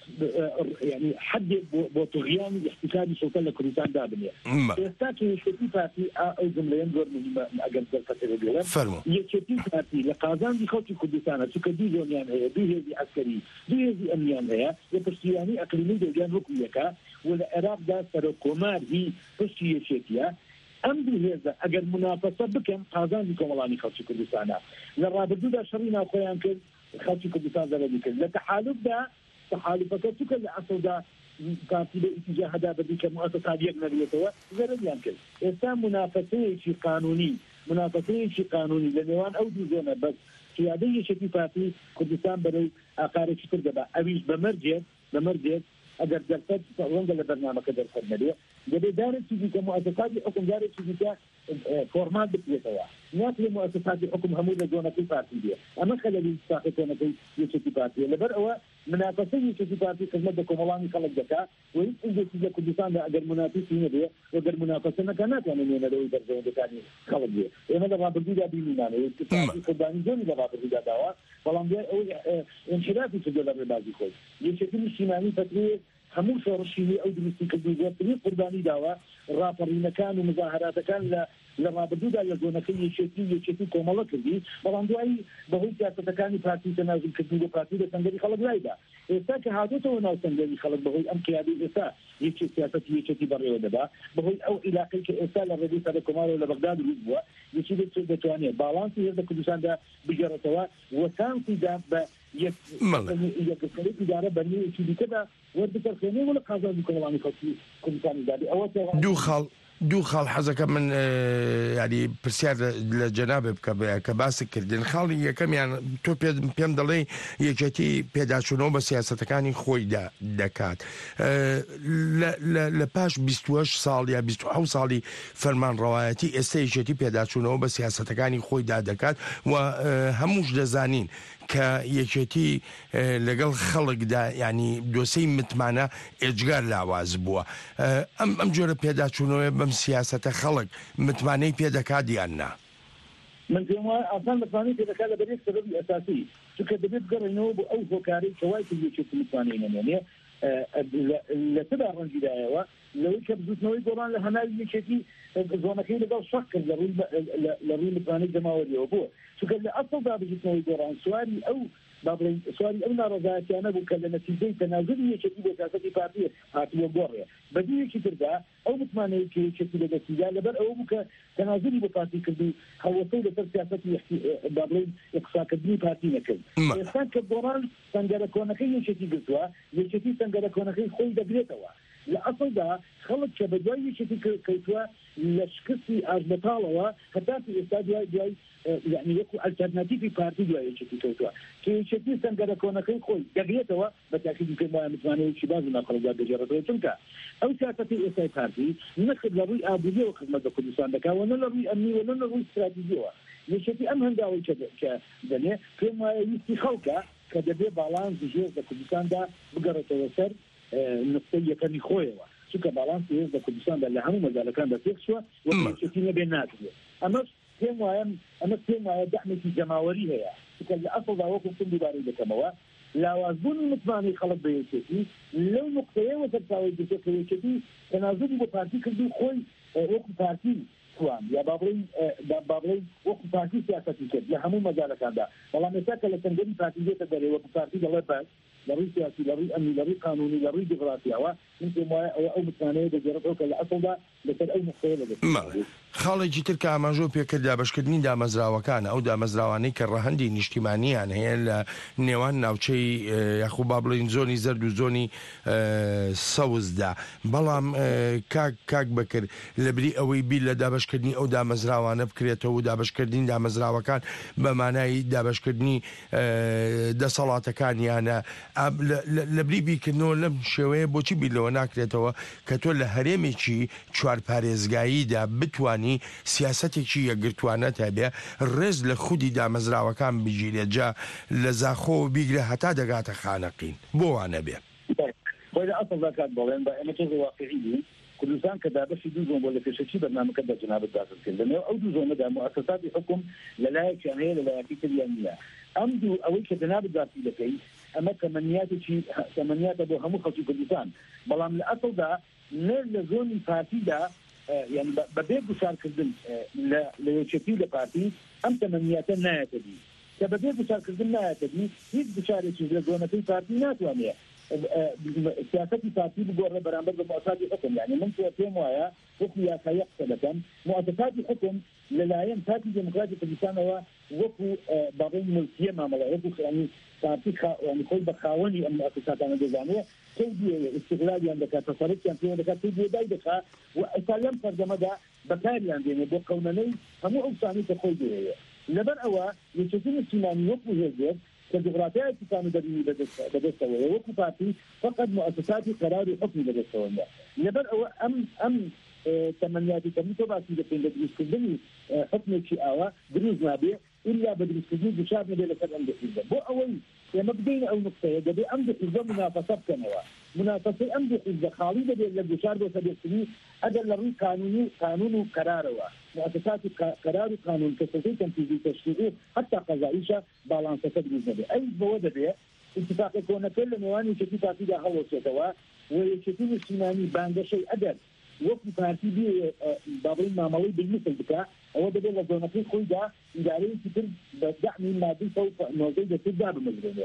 يعني حد بطغيان احتكار سلطة لكردستان دابنية يستاكي يشتي بارتي أو زملين دور مهمة أجل ذلك الجولة يشتي بارتي لقازان دي خوتي كردستان سكدي زونيان هي دي هذه عسكري دي هذه أمنيان هي يبرسياني أقليمي دوليان ركويكا والعراق دا سرقومار هي برسي يشتيها أم دي هذا أجل منافسة بكم قازان دي كمالاني خوتي كردستان للرابطو دا شرينا أخويا كل خوتي كردستان ذلك لتحالف دا تحالفك كل أصلا بارتي باتجاه هذا بدي كمؤسسة أجنبية سوا غير يمكن إنسان منافسة شيء قانوني لنوان أو دوزنا بس في هذه شيء بارتي كردستان بدي أقارب شكل جبا أبيش بمرجع أقدر درست وانجل البرنامج قدر خدمة جبي دارت شيء كمؤسسات حكم دارت شيء فورمات بتوعها ناقل مؤسسات الحكم همول لجونا في بارتي دي أما خلال الساقطون في يشتي بارتي لبرأوا منافسة يشتي بارتي خدمتكم الله خلق ذكاء وإذا تيجي كردستان أجر منافسين به وأجر منافسة كانت يعني من لو يدرسون ذكاني خلق ذي هذا رابط جدا بيننا وتفاعل كرداني زوني رابط جدا دوا فلان ده انشراف في الدولار البازي خوي يشتي مشيماني فترة همول شرشي أو دمستيك الدولار في كرداني دوا رافرين كان ومظاهرات كان لرابطو دا لزونەکەی یەکێتی کۆمەڵە کردی بەڵام دوایی بەهۆی سیاسەتەکانی پارتی تەنازل کردنی بۆ پارتی لە سەنگەری خەڵک لایدا ئێستا کە هاتووەتەوە ناو سەنگەری خەڵک بەهۆی ئەم قیادەی ئێستا سیاسەتی یەکێتی بەڕێوە دەبا بەهۆی ئەو عیلاقەی کە ئێستا لە ڕێگەی سەرکۆمارەوە لە بەغداد روز بووە یەکی دەتوانێت باڵانسی هێزە کوردستاندا بگەڕێتەوە وەسانسیدا بە یەکسەرێت ئیدارە بەرنێوەکی دیکەدا وەردەکەرخێنێ وە لە قازانی کۆمەڵانی خەڵکی کوردستانی دادی ئەوە دوو خاڵ حەزەکە من ینی پرسیار لە جەنابێ بکە کە باسی کردن خاڵی یەکەمیان تۆ پێم دەڵێ یەکێتی پێداچوونەوە بە سیاسەتەکانی خۆی دەکات لە پاش 28 ساڵ یا 27 ساڵی فەرمانڕەوایەتی ئێستا یەکێتی پێداچوونەوە بە سیاسەتەکانی خۆیدا دەکات و هەمووش دەزانین کە یەکێتی لەگەڵ خەڵکدا ینی دۆسەی متمانە ئێجگار لاواز بووە ئەم جۆرە پێداچوونەوە بەم سیاسەتە خەڵک متمانەی پێدەکات یان نا من پێم وایە ئاسان متمانەی پێدەکات لە بەرێک سەبەبی ئەساسی چونکە دەبێت بگەڕێنەوە بۆ ئەو هۆکارەی کە وای یەکێتی متمانەی نەمێنێ لە تدا ڕەنجیدایەوە لەوەی کە بزوتنەوەی گۆڕان لە هەناوی یەکێتی زۆنەکەی لەگەڵ شەق کرد لە ڕووی متمانەی جەماوەریەوە بووە چونکە لە ئەسڵدا بزوتنەوەی گۆڕان سواری ئەو ئەو ناڕەزایەتیانە بوو کە لە نەتیجەی تەنازلی یەکێتی بۆ سیاسەتی پارتی هاتووە گۆڕێ بەدوویەکی تردا ئەو متمانەیە کە یەکێتی لەدەستیدا لەبەر ئەوە بوو کە تەنازلی بۆ پارتی کردو هەوەسەی لەسەر سیاسەتی ئیقساکردنی پارتی نەکرد ئێستا کە گۆڕان سەنگەرە کۆنەکەی یەکێتی گرتووە یەکێتی سەنگەرە کۆنەکەی خۆی دەگرێتەوە لە ئەسڵدا خەڵک کە بەدوای یەکێتی کەوتووە لە شکستی ئاژبەتاڵەوە هەتاتی ئێستا دوای يعني يكون الترناتيفي بارتي دو يشتي توتوا كي يشتي سنجر كونكي خوي دغيتوا بالتاكيد يمكن ما متمانه شي باز ما خرج بجرته تنكا او سياسه اي بارتي نخد لروي ابويه وخدمه كردستان دكا ولا لروي امني ولا لروي استراتيجيه يشتي ام هنداوي كدني كما يستي خلقه كدبي بالانس جوز كردستان دا بقرته وسر نقطيه كان خويوا شكا بالانس جوز كردستان دا لهم مجال كان دا تخشوا ويشتي بينات اما كم وهم أنا كم دعمتي جماوري هي كل أصل ذاوكم كل دباري بكموا لا وزن متماني خلق بيشتي لو نقطة وتبتاوي بيشتي تنازل ببارتي كل خوي وقت بارتي كوام يا بابرين وقت بارتي سياسة كده يا همو مجال كان ده والله مساك لتنجدي بارتي جت دري وقت بارتي الله بس لري سياسي لري أمني لري قانوني لري ديمقراطية ويمكن ما أو متماني بجربه كل أصل ده لكن أي مختلف خاڵێکی تر کە ئاماژۆ پێکرد دابەشکردنی دامەزراوەکان ئەو دامەزراوانەی کە ڕەهەندی نیشتیمانیان هەیە لە نێوان ناوچەی یاخو با بڵین زۆنی زەرد و زۆنی سەوزدا بەڵام کاک بەکرد لەبری ئەوەی بیر لە دابەشکردنی ئەو دامەزراوانە بکرێتەوە و دابەشکردنی دامەزراوەکان بەمانایی دابەشکردنی دەسەڵاتەکانیانە لەبری بیرکردنەوە لەم شێوەیە بۆچی بیرلەوە ناکرێتەوە کە تۆ لە هەرێمێکی چوار پارێزگاییدا بتوانی سیاسەتێکی یەکگرتوانە هەبێ ڕێز لە خودی دامەزراوەکان بگیرێت جا لە زاخۆ بیگرە هەتا دەگاتە خانەقین بۆ وانە بێ خۆی ئەسڵ دەکات بڵێن بە ئەمە تۆ واقعی كردستان كدابشي دو زون ولا كشكي برنامج كذا جناب الداخل كذا أو دو زون ده مؤسسات الحكم للايك يعني هي للايك اليمنية أمدو أول كجناب الداخل لكي ئەمە تەمەنیاتە بۆ هەموو خەڵکی کوردستان بەڵام لە ئەسڵدا لە زۆنی پارتیدا یعنی بەبێ گوشارکردن لە یەکێتی لە پارتی ئەم تەمەنیاتە نایەتە دی کە بەبێ گوشارکردن نایەتە دی هیچ گوشارێکی لە زۆنەکەی پارتی ناتوانێت سیاستی پارتی بگۆڕێ بەرامبەر بە مؤسساتی حکم یعنی من پێم وایە وەکو یاسایە قسە دەکەم مؤسساتی حکم لەلایەن پارتی دموکراتی کوردستانەوە وەکو باڵێن ملکیە مامەڵە وەکو ینی پارتی خۆی بە خاوەنی ئەم مؤسساتانە دەزانێت کەی استقلالیان دەکات تەسەڵەتیان پێوە دەکات کەی بێدای دەکات و ئەستا لەم سەردەمەدا بەکاریان دێنێ بۆ قەونەنەی هەموو ئەو سانی کە خۆی دەوێت لەبەر ئەوە یەکێتی نیشتیمانی وەکو هێزێت كجغرافيا كانوا دارين بدستوى وكو بارتي فقط مؤسساتي قرار حكم بدستوى لبر أم تمنياتي كميتو باسي دفين بدرس كردني حكم الشيء دروز نابع إلا بدرس كردني بشاب نبي لسر أمد حزب بو أول مبدئين أو نقطة يجب أمد حزب منافسة كنوا منافسة أمد حزب خالي بدي لبشار بسبب هذا اللي قانون قراره مؤسسات قرار قانون كسرتي تنفيذي تشريعي حتى قضائية بالانس تدريس نبي أي بوده به اتفاق يكون كل مواني شتي تعطيه هوا سوتوا ويشتي السيماني باند شيء أدر وقت بارتي بي بابين معمولي بالمثل بكا هو بدل الزونتين خويدا إدارين كتير بدعم مادي سوف نوزي تبدأ بمجرمية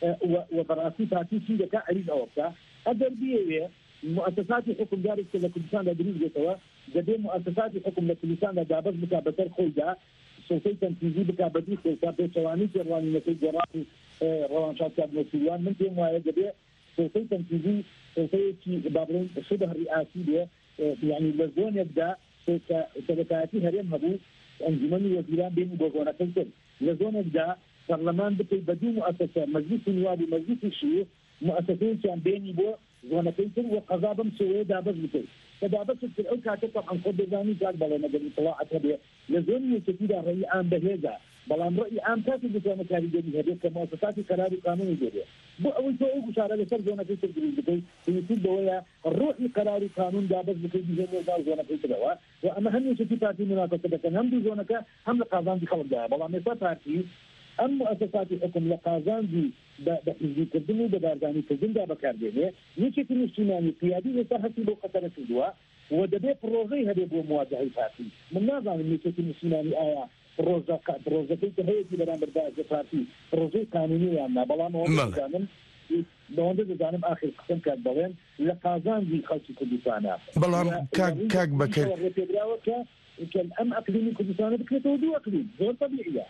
وبراسي بارتي شيء بكا عريض أوقتا أدر بيه مؤسسات حكم داري كذا كردستان لدريس جتوا جدي مؤسسات حكم لكردستان لدابز بكا بتر خويدا سوسي تنفيذي بكا بدي سوسا بشواني كرواني نتيجة جرافي روانشات كاب مسؤولان من تيم وايد جدي سوسي تنفيذي سوسي بابلين شبه رئاسي ده يعني لزون يبدأ سبكاتي هرم هبو أنجمني وزيران بين بوزونا كنتر لزون يبدأ برلمان بكي بدي مؤسسة مجلس النواب ومجلس الشيوخ مؤسسين كان بيني بو زونا كنتر وقضابم سوية دابز بكي فدابز في الأوكا تطلع عن قد زاني كان بلا مدن طلاعة هبه لزون يتكيد رأي عام بهذا بلان رأي عام كاتي بتوانا كاري جديد هبه كمؤسسات قرار قانوني جديد بو أول شيء بشارة لسر زونا كنتر جديد بكي يمكن بويا الروحي قرار قانون دابز بكي بيجي زونا كنتر هوا وأما هم يشتي بارتي منافسة بكن هم دي زونا كا هم لقاضان دي خلق ده بلان مثلا بارتي أم مؤسسات الحكم لقاضان دي بحزبي كردني بدارجاني كردن ده بكاردينه يشتي الاجتماعي قيادي يسحسي بو قطرة الدوا ودبي بروجي هذه بو مواجهة بارتي من نظام يشتي الاجتماعي آية بروجة كيف هي في برامج بارتي بروجي قانوني يعني بلان هو زانم لونده زانم آخر قسم كان بلان لقاضان دي خلص كردستان بلان كاك بكر كان أم أقليمي كردستان بكرته دو أقليم غير طبيعية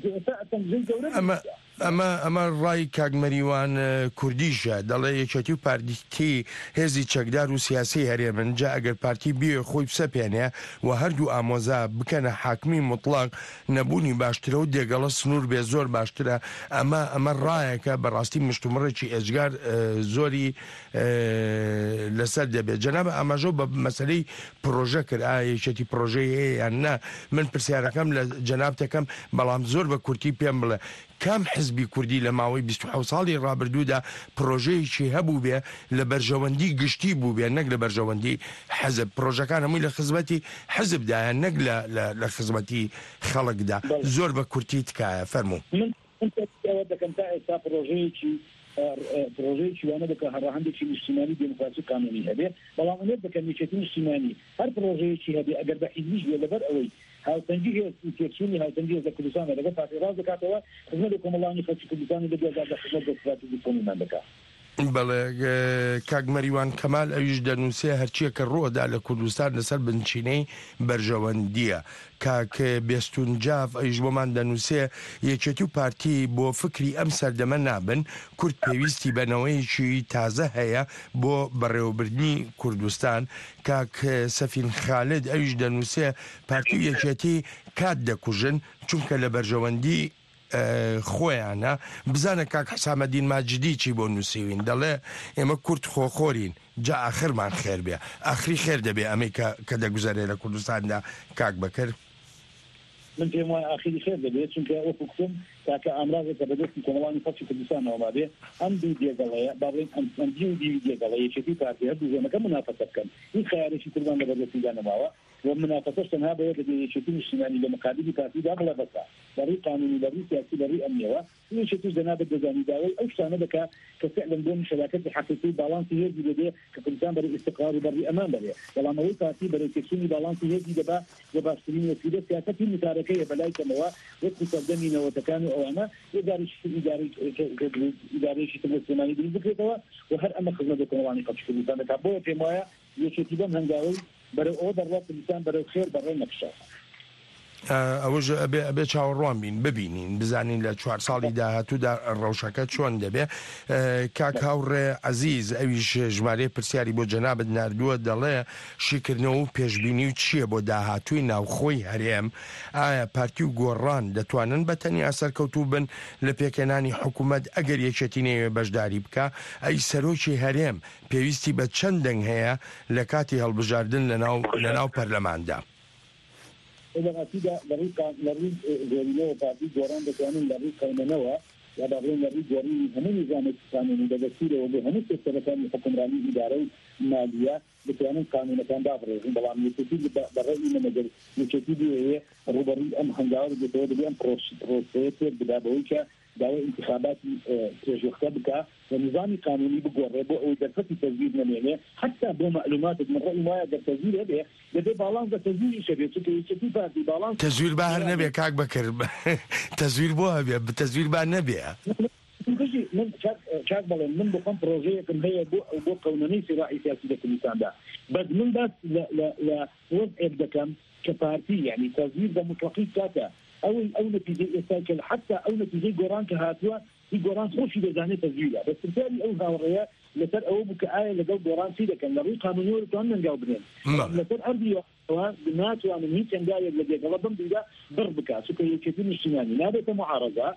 ئەمە ڕای کاگمەریوان کوردیشە دەڵێ یەکێتی و پارتی هێزی چەکدار و سیاسی هەرێمن جا ئەگەر پارتی بیێ خۆی بسەپێنێ و هەردوو ئامۆزا بکەنە حاکمی مطلق نەبوونی باشترە و دێگەڵە سنوور بێ زۆر باشترە ئەمە ڕایەکە بەڕاستی مشتومڕێکی ئێجگار زۆری لەسەر دەبێت جەنابە ئاماژە بە مەسەلەی پرۆژە کرد یەکێتی پرۆژەی هەیە یان نا من پرسیارەکەم لە جەناب دەکەم بەڵام زۆر بە کورتی پێم بڵێ کام حزبی کوردی لە ماوەی 27 ساڵی ڕابردوودا پرۆژەیەکی هەبوو بێ لە بەرژەوەندی گشتی بوو بێ نەک لە بەرژەوەندی حزب پرۆژەکان هەمووی لە خزمەتی حزبدایە نەک لە خزمەتی خەڵکدا زۆر بە کورتی تکایە فەرموو دەکەم تا ئێستا پرۆژەیەکی وانە بکە هەڕاهەندێکی نیشتیمانی دموکراسی قانونی هەبێ بەڵام ئەوێت بکە نیشتیمانی نیشتیمانی هەر پرۆژەیەکی هەبێ ئەگەر بە حیزبیش بێ لەبەر ئەوەی هاوتەنگی تێکچوونی هاوتەنگی لە کوردستانە لەگەڵ پارتیڕاز دەکاتەوە خزمەت کۆمەڵانی خەڵکی کوردستانی لەگەڵ خزمەت دەستوراتی کۆمیمان دەکات بەڵێ کاگمەریوان کەمال ئەویش دەنووسێ هەرچیە کە ڕۆدا لە کوردستان لەسەر بنچینەی بەرژەوەندیە کاک بێستونجاف ئەویش بۆمان دەنووسێ یەکێتی و پارتی بۆ فکری ئەم سەردەمە نابن کورد پێویستی بەنەوەیەکی تازە هەیە بۆ بەڕێوەبردنی کوردستان کاک سەفین خالد ئەویش دەنووسێ پارتی و یەکێتی کات دەکوژن چونکە لە بەرژەوەندی خۆیانە بزانە کاک حسامەدین ماجدی چی بۆ نووسیوین دەڵێ ئێمە کورد خۆخۆرین جا ئاخرمان خێر بێ ئاخری خێر دەبێ ئەمەی کە دەگوزارێ لە کوردستاندا کاک بەکرد من پێم وایە ئاخری خێر دەبێت چونکە وەکو گوتم تاکە ئامرازێکە بەدەستی کۆمەڵانی خەڵکی کوردستانەوە بێ ئەم دوو دێگەڵەیە با بڵێن ئەم دوو دێگەڵە یەکێتی پارتی هەردوو زۆنەکە منافەسە بکەن هیچ خەیارێکی کوردان لە بەردەستیدا نەماوە ومناقصه تنها بين شتون السناني لمقابل بارتي داخل بس بري قانوني بري سياسي بري امنيه وشتون جناب الدزاني داوي او شانه بك كفعلا دون شبكات حقيقيه بالانسي هي دي كفنسان بري استقرار بري امان بري والله ما هو بارتي بري تكسوني بالانسي هي دبا سنين في سياسه متاركيه بلاي كما وتقدمنا وتكانوا او انا اداري شتون السناني بالذكر وهر اما خدمه القوانين قد شكل كان كابو في مويه يشتيبهم هنجاوي برای او در وقت انسان برای خیر برای نقشه ئەوەش ئەبێ چاوەڕوان بین ببینین بزانین لە 4 ساڵی داهاتوودا ڕەوشەکە چۆن دەبێ. کاک هاوڕێ عەزیز ئەویش ژمارەی پرسیاری بۆ جەنابەت ناردووە دەڵێ شیکردنەوە و پێشبینی و چییە بۆ داهاتووی ناوخۆی هەرێم؟ ئایا پارتی و گۆڕان دەتوانن بەتەنیا سەرکەوتوو بن لە پێکەنانی حکوومەت ئەگەر یەکێتی نەیەوێ بەشداری بکە؟ ئەی سەرۆکی هەرێم پێویستی بە چەند دەنگ هەیە لە کاتی هەڵبژاردن لەناو پەرلەماندا؟ إذا لريق جورينه وبعدي جوران بتوانين لريق قانونوه يا بعدين لريق جورين هم نظام قانوني بدستيره وبهم السلطات الحكومرانية إدارة مالية بتوانين قانون كان دافره بلام يتفيد برأي من مجال يتفيد هي روبري أم هنجار بتوانين بيان بروسيسر بدابويكا دعوة انتخابات تجربة ونظام قانوني بقربه أو درفة تسجيل منه حتى بمعلومات من رأي ما يقدر تسجيل هذا لدي بالانس تسجيل شبيه تكي فاتي بالانس تسجيل بحر نبي كاك بكر تسجيل بوها بيا تسجيل بحر نبي من شاك بالله من بقوم بروجيه كم هي بو قانوني سراعي سياسي لكل ده بس من بس لا وضع الدكم كبارتي يعني تسجيل ده مطلقي كاتا او نتيجه استاكل حتى او نتيجه جوران كهاتوا في جوران خوشي بزانه تسجيله بس بالتالي او هاوريه لتر او بكايه لقوا جوران سيده كان لغي قانوني كان نجاوبين لتر ارضي بنات وانا ميت جاي اللي قلبهم بدا ضربك سكي كثير اجتماعي نابت معارضه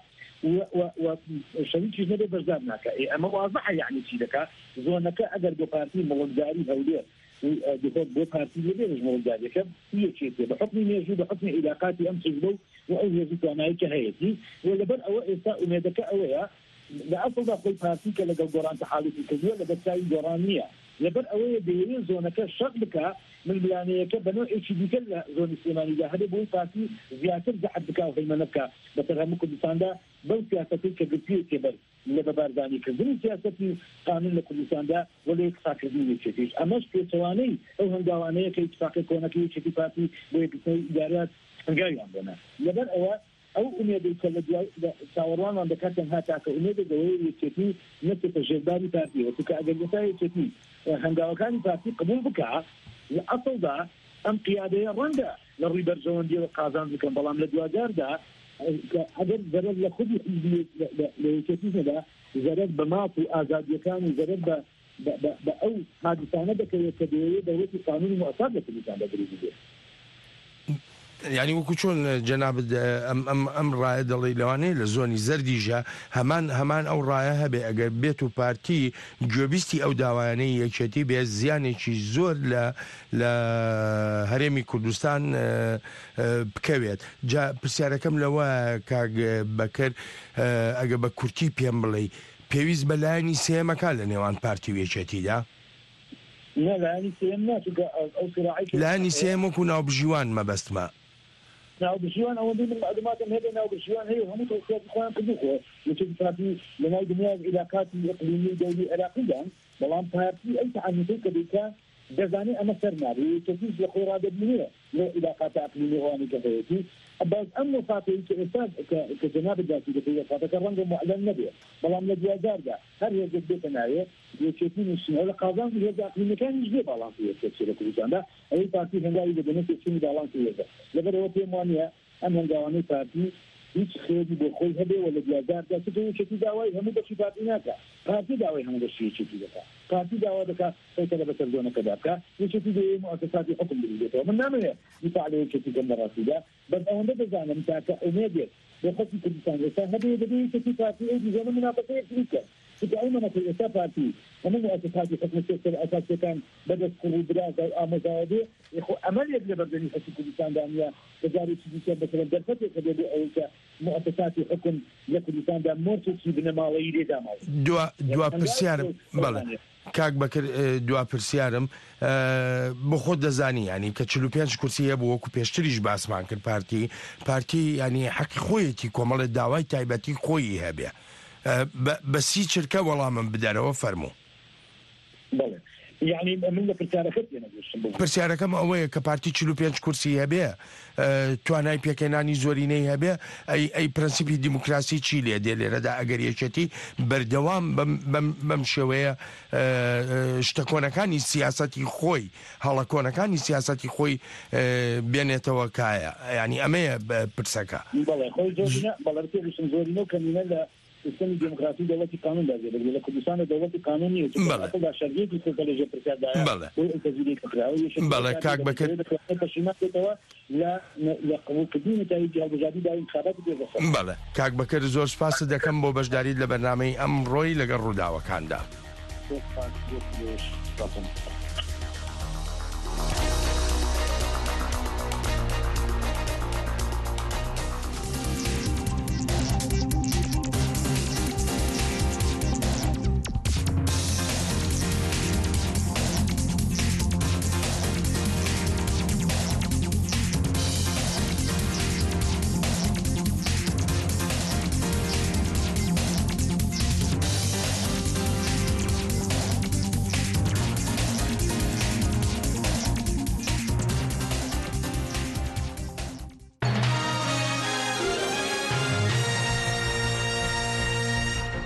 وشريك نبي بزارناك اما واضحه يعني سيدك زونك اقدر بارتي مولداري هوليه بخود بو بارتي لبيش مولداري كم هي شيء بحكم ميجي بحكم علاقاتي امس جبو او يزيد انا كهيتي ولا بل او اساء ميدك اويا لا أفضل أقول بارتي كلا جوران تحالف الكذوة لبتساوي جورانية لبر أوي بيرين زونك شغلك من بلانية كبنو إيش بيكلا زون السيماني ده هذا بوي بارتي زيادة زحد بكا وفي منكا بترهمك بساندا بل سياستي كجبتي كبر لببارداني كذن سياستي قانون لكل ساندا ولا يتفاق كذني شيء أماش في ثواني أو هندوانية كي يتفاق كونك يشتي بارتي بوي بتساوي إدارات هنجاي عندنا لبر أو أميد الكلام ساوروان عند كاتم هاتا كأميد الدوائر يشتي نفس الجباري بارتي وتك أجلسها يشتي هندوكان بارتي قبول بكا الأصل ده أم قيادة رندا للريبر زون دي القازان ذكر بلام لدواجار ده أجل زرد لخذ ليشتي ده زرد بماط وآزاد يكان زرد بأو هذا ساندك يكديه دولة قانون مؤسسة لكل ده يعني وەکو چۆن جەناب ئەم ڕایە دەڵی لەوانەیە لە زۆنی زەردیژە هەمان ئەو ڕایە هەبێ ئەگەر بێت و پارتی گوێبیستی ئەو داوایانەی یەکێتی بێت زیانێکی زۆر لە هەرێمی کوردستان بکەوێت. جا پرسیارەکەم لەوە کاک بەکر ئەگە بە کورتی پێم بڵێ پێویست بە لایەنی سێمەکە لە نێوان پارتی و یەکێتیدا؟ لایەنی سێم وەکو ناوبژیوان مەبەستمە ناوبژیوان ئەوەندەی من معلوماتم هەیە ناوبژیوان هەیە هەموو تەوسیاتی خۆیان کردووە یەکێتی پارتی لەناو دنیای علاقاتی ئیقلیمی دەولی عێراقیدان بەڵام پارتی ئەو تەعەنوتەی کە دەیکا دەزانێت ئەمە سەر نابێت یەکێتیش لە خۆی ڕادەبنیە لە علاقات ئیقلیمی ئەوانی کە هەیەتی باز ئەم وفاتەی کە ئێستا کە جەناب جاسی دەکەی وفاتەکە ڕەنگە معلەم نەبێت بەڵام لە دوازاردا هەر هێزێک بێتە ناوێ یەکێتی نووسینەوە لە قازان هێزە ئیقلیمیەکانیش بێ باڵانسی یەکێتی لە کوردستاندا ئەوەی پارتی هەنگاوی دەبێنێت پێچوونی باڵانسی هێزە لەبەرەوە پێم وانە ئەم هەنگاوانەی پارتی هیچ خێری بۆ خۆی هەبێ و لە دوازاردا چ یەکێتی داوای هەموو بەشی پارتی ناکە پارتی داوای هەموو بەشی یەکێتی دەکات پارتی داوا دەکات ئەوکە بەسەر زۆنەکەدا بکە یەکێتی دەوێت مؤسساتی حکم بگرێتەوە من نامەوێت دیفاع لە یەکێتی گەم بەڕاستیدا بەس ئەوەندە دەزانم تاکە ئومێدێت بۆ خەڵکی کوردستان ئێستا هەبێ دەبێت یەکێتی پارتی ئەو دیزانە مناقەشەیەک بکەن دائما في الإسافة ومن مؤسسات حكم السياسة الأساسية كان بدأت قروب دراسة آموزاوي أمل يبلغ بردني في كردستان دانيا تجاري سياسية مثلا درفتي كبيرة أو مؤسسات حكم لكردستان دان مرتشي بنماوي لداماوي دوا پرسیارم بله کاک بەکر دوا پرسیارم بۆ خۆت دەزانی ینی کە 45 کورسی هەیە بۆ وەکو پێشتریش باسمان کرد پارتی ینی حەقی خۆیەتی کۆمەڵێت داوای تایبەتی خۆی هەبێ بەسی چرکە وەڵامم بدەرەوە فەرموو. يعني من پرسیارەکەم ئەوەیە کە پارتی 45 کورسی هەبێ توانای پێکەنانی زۆرینەی هەبێ ئەی پرەنسیپی دیموکراسی چی لێ دێ لێرەدا ئەگەر یەکێتی بەردەوام بەم شێوەیە شتەکۆنەکانی سیاسەتی خۆی هەڵەکۆنەکانی سیاسەتی خۆی بێنێتەوە کایە ینی ئەمەیە پرسەکە زۆرینە و کەمینە لە سیستمی دموکراسی دولتی قانون داده بله کردستان دولتی قانونی اصل در شرعی که کلیجه پرسیار داره بله بله کاک بکر لا قبول کردن نتایج هەڵبژاردننی داوای انتخابات بله کاک بکر زۆر سپاس دەکەم بۆ بەشداریت لە بەرنامەی ئەمڕۆی لەگەڵ ڕووداوەکاندا.